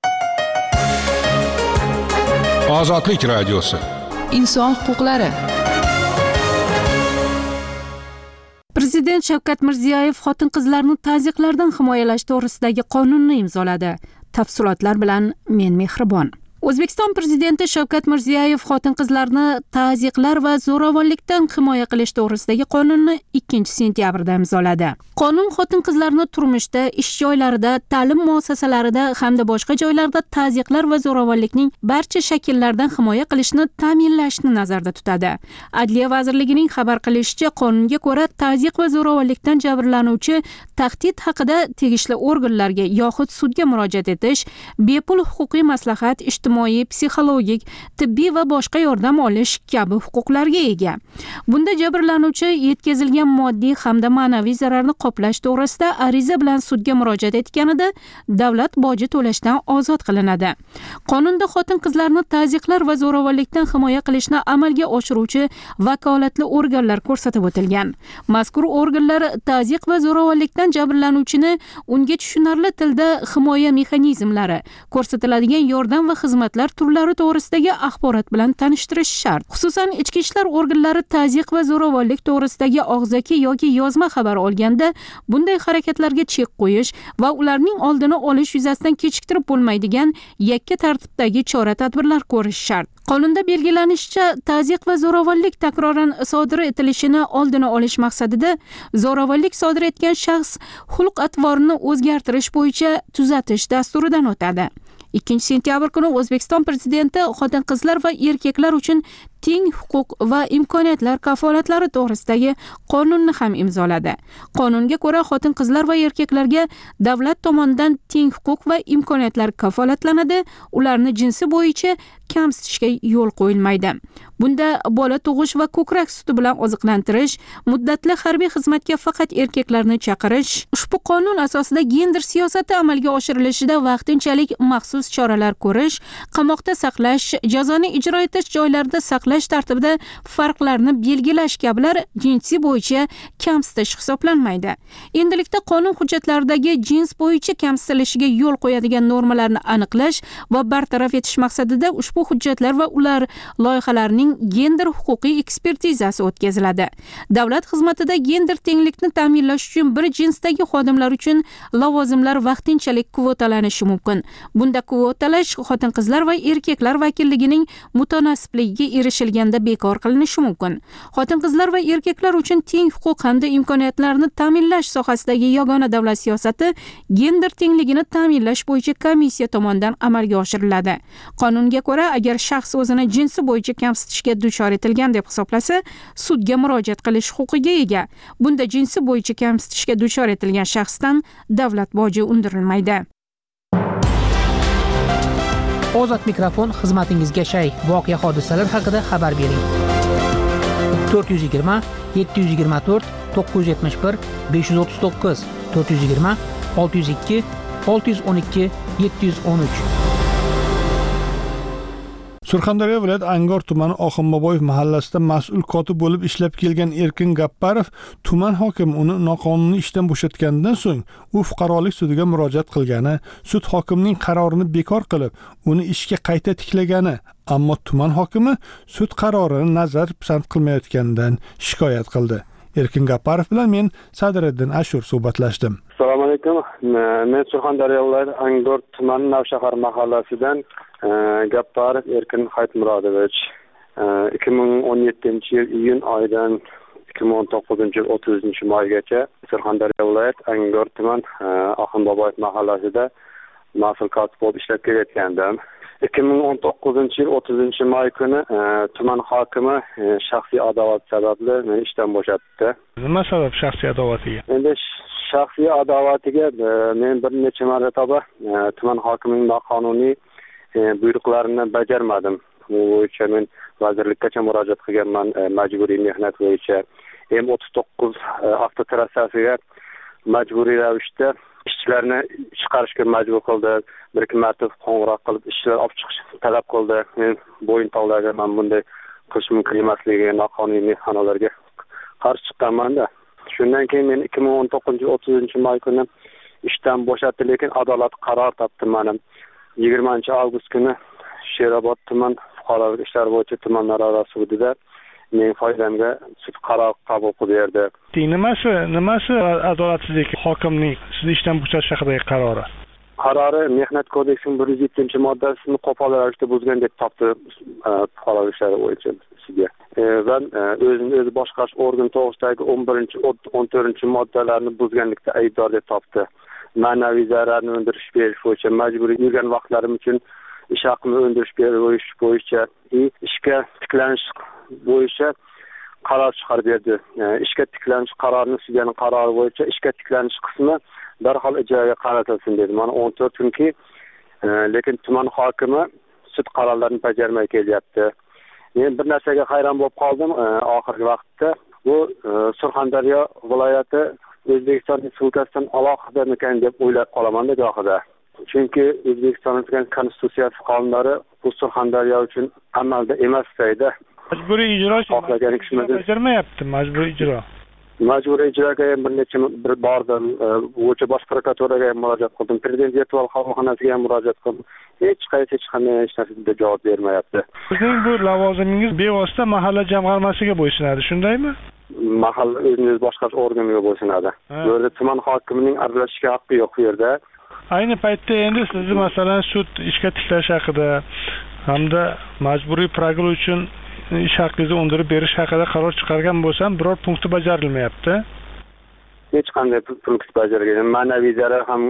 Ozodlik radiosi. Inson huquqlari. Prezident Shavkat Mirziyoyev xotin-qizlarni tazyiqlardan himoyalash to'g'risidagi qonunni imzoladi. Tafsilotlar bilan men Mehribon. O'zbekiston prezidenti Shavkat Mirziyoyev xotin-qizlarni tazyiqlar va zo'ravonlikdan himoya qilish to'g'risidagi qonunni 2-sentyabrda imzoladi. Qonun xotin-qizlarni turmushda, ish joylarida, ta'lim muassasalarida hamda boshqa joylarda tazyiqlar va zo'ravonlikning barcha shakllaridan himoya qilishni ta'minlashni nazarda tutadi. Adliya vazirligining xabar qilishicha, qonunga ko'ra tazyiq va zo'ravonlikdan jabrlanuvchi tahdid haqida tegishli organlarga yoxud sudga murojaat etish, bepul huquqiy maslahat, ijtimoiy, psixologik, tibbiy va boshqa yordam olish kabi huquqlarga ega. Bunda jabrlanuvchi yetkazilgan moddiy hamda ma'naviy zararni qoplash to'g'risida ariza bilan sudga murojaat etganida davlat boji to'lashdan ozod qilinadi. Qonunda xotin-qizlarni tazyiqlar va zo'ravonlikdan himoya qilishni amalga oshiruvchi vakolatli organlar ko'rsatib o'tilgan. Mazkur organlar tazyiq va zo'ravonlikdan jabrlanuvchini unga tushunarli tilda himoya mexanizmlari, ko'rsatiladigan yordam va xizmatlar turlari to'g'risidagi axborot bilan tanishtirish shart. Xususan, ichki ishlar organlari tazyiq va zo'ravonlik to'g'risidagi og'zaki yoki yozma xabar olganda bunday harakatlarga chek qo'yish va ularning oldini olish yuzasidan kechiktirib bo'lmaydigan yakka tartibdagi chora-tadbirlar ko'rish shart. Qonunda belgilanishicha, tazyiq va zo'ravonlik takroran sodir etilishini oldini olish maqsadida zo'ravonlik sodir etgan shaxs xulq-atvorini o'zgartirish bo'yicha tuzatish dasturidan o'tadi. 2-sentyabr kuni O'zbekiston prezidenti xotin-qizlar va erkaklar uchun teng huquq va imkoniyatlar kafolatlari to'g'risidagi qonunni ham imzoladi. Qonunga ko'ra, xotin-qizlar va erkaklarga davlat tomonidan teng huquq va imkoniyatlar kafolatlanadi, ularni jinsi bo'yicha kamsitishga yo'l qo'yilmaydi. Bunda bola tug'ish va ko'krak suti bilan oziqlantirish, muddatli harbiy xizmatga faqat erkaklarni chaqirish, ushbu qonun asosida gender siyosati amalga oshirilishida vaqtinchalik maxsus choralar ko'rish, qamoqda saqlash, jazoni ijro etish joylarida saqlash aniqlash tartibida farqlarni belgilash kabilar jinsi bo'yicha kamsitish hisoblanmaydi. Endilikda qonun hujjatlaridagi jins bo'yicha kamsitilishiga yo'l qo'yadigan normalarni aniqlash va bartaraf etish maqsadida ushbu hujjatlar va ular loyihalarining gender huquqiy ekspertizasi o'tkaziladi. Davlat xizmatida gender tenglikni ta'minlash uchun bir jinsdagi xodimlar uchun lavozimlar vaqtinchalik kvotalanishi mumkin. Bunda kvotalash xotin-qizlar va erkaklar vakilligining mutanosibligiga erishilganda bekor qilinishi mumkin. Xotin-qizlar va erkaklar uchun teng huquq hamda imkoniyatlarni ta'minlash sohasidagi yagona davlat siyosati gender tengligini ta'minlash bo'yicha komissiya tomonidan amalga oshiriladi. Qonunga ko'ra, agar shaxs o'zini jinsi bo'yicha kamsitishga duchor etilgan deb hisoblasa, sudga murojaat qilish huquqiga ega. Bunda jinsi bo'yicha kamsitishga duchor etilgan shaxsdan davlat boji undirilmaydi. Ozod mikrofon xizmatingizga shay. Voqea hodisalar haqida xabar bering. 420 724 971 539 420 602 612 713. Surxondaryo viloyat Angor tumani Oxunboboyev mahallasida mas'ul kotib bo'lib ishlab kelgan Erkin Gapparov tuman hokimi uni noqonuniy ishdan bo'shatganidan so'ng u fuqarolik sudiga murojaat qilgani, sud hokimining qarorini bekor qilib, uni ishga qayta tiklagani, ammo tuman hokimi sud qarorini nazar pisand qilmayotganidan shikoyat qildi. Erkin Gapparov bilan men Sadriddin Ashur suhbatlashdim. Assalomu alaykum. Men Surxondaryo viloyati Angor tumani Navshahar mahallasidan Gapparov Erkin Haytmurodovich 2017-yil iyun oyidan 2019-yil 30-maygacha Surxondaryo viloyati Angor tuman Oxunboboyev mahallasida mas'ul kotib bo'lib ishlab kelayotgandim. 2019-yil 30-may kuni tuman hokimi shaxsiy adovat sababli meni ishdan bo'shatdi. Nima sabab shaxsiy adovatiga? Endi shaxsiy adovatiga men bir necha marotaba tuman hokimining noqonuniy buyruqlarini bajarmadim. Bu bo'yicha men vazirlikkacha murojaat qilganman, majburiy mehnat bo'yicha. M39 avtotrassasiga majburiy ravishda ishchilarni chiqarishga majbur qildi. Bir-ikki marta qo'ng'iroq qilib ishchilar olib chiqishni talab qildi. Men bo'yin tovlagan, men bunday qilish mumkin emasligiga, noqonuniy mehmonlarga qarshi chiqqanman-da. Shundan keyin men 2019-yil 30-may kuni ishdan bo'shatdi, lekin adolat qaror topdi mana. 20-avgust kuni Sherobod tuman fuqarolik ishlari bo'yicha tumanlararo sudida men foydamga sud qaror qabul qilib berdi. Nimasi adolatsizlik hokimning sizni ishdan bo'shatish haqidagi qarori? Qarori mehnat kodeksining 107-moddasini qo'pol ravishda buzgan deb topdi fuqarolik ishlari bo'yicha sudga. Va o'zi boshqarish organi to'g'risidagi 11-14-moddalarni buzganlikda aybdor deb topdi. Ma'naviy zararni undirish berish bo'yicha, majburiy yurgan vaqtlarim uchun ish haqini undirish berish bo'yicha, ishga tiklanish bo'yicha qaror chiqarib berdi. Ishga tiklanish qarorini sudyaning qarori bo'yicha ishga tiklanish qismi darhol ijroga qaratilsin dedi. Mana 14 kunki, lekin tuman hokimi sud qarorlarini bajarmay kelyapti. Men bir narsaga hayron bo'lib qoldim oxirgi vaqtda. Bu Surxondaryo viloyati O'zbekiston Respublikasidan alohida ekan deb o'ylab qolaman-da gohida. Chunki O'zbekistonning konstitutsiyasi qonunlari bu Surxondaryo uchun amalda emas deydi. Majburiy ijro bajarmayapti, majburiy ijro. Majburiy ijroga ham bir bordim, bo'yicha bosh prokuraturaga ham murojaat qildim, prezident virtual qabulxonasiga ham murojaat qildim. Hech qanday narsaga javob bermayapti. Sizning bu lavozimingiz bevosita mahalla jamg'armasiga bo'ysunadi, shundaymi? Mahalla o'zingiz boshqarish organiga bo'ysunadi. Bu yerda tuman hokimining aralashishga haqqi yo'q bu yerda. Ayni paytda endi sizni masalan sud ishga tiklash haqida hamda majburiy pragul uchun ish haqingizni undirib berish haqida qaror chiqargan bo'lsam, biror punkti bajarilmayapti. Hech qanday punkt bajarilgan. Ma'naviy zarar ham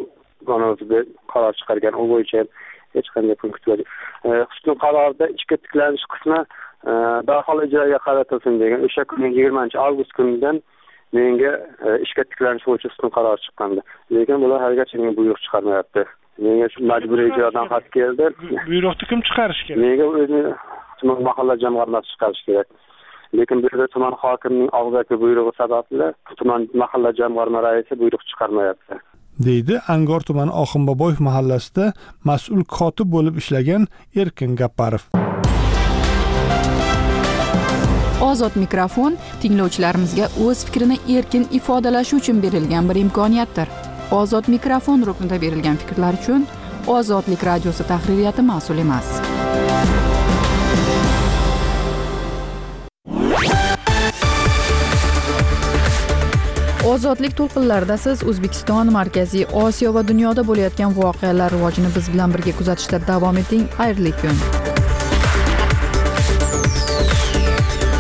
qaror chiqargan, u bo'yicha hech qanday punkt yo'q. Sud qarorida ishga tiklanish qismi darhol ijroga qaratilsin degan. O'sha kuni 20-avgust kunidan menga ishga tiklanish bo'yicha sud qarori chiqqandi. Lekin bular haligacha menga buyruq chiqarmayapti. Menga shu majburiy ijrodan xat keldi. Buyruqni kim chiqarish kerak? Menga o'zi tuman mahalla jamg'armasi chiqarish kerak. Lekin bu yerda tuman hokimining og'zaki buyrug'i sababli tuman mahalla jamg'arma raisi buyruq chiqarmayapti. deydi Angor tumani Oxunboboyev mahallasida mas'ul kotib bo'lib ishlagan Erkin Gapparov. Ozod mikrofon tinglovchilarimizga o'z fikrini erkin ifodalashi uchun berilgan bir imkoniyatdir. Ozod mikrofon ruknida berilgan fikrlar uchun Ozodlik radiosi tahririyati mas'ul emas. Ozodlik to'lqinlarida siz O'zbekiston, Markaziy Osiyo va dunyoda bo'layotgan voqealar rivojini biz bilan birga kuzatishda davom eting. Xayrli kun.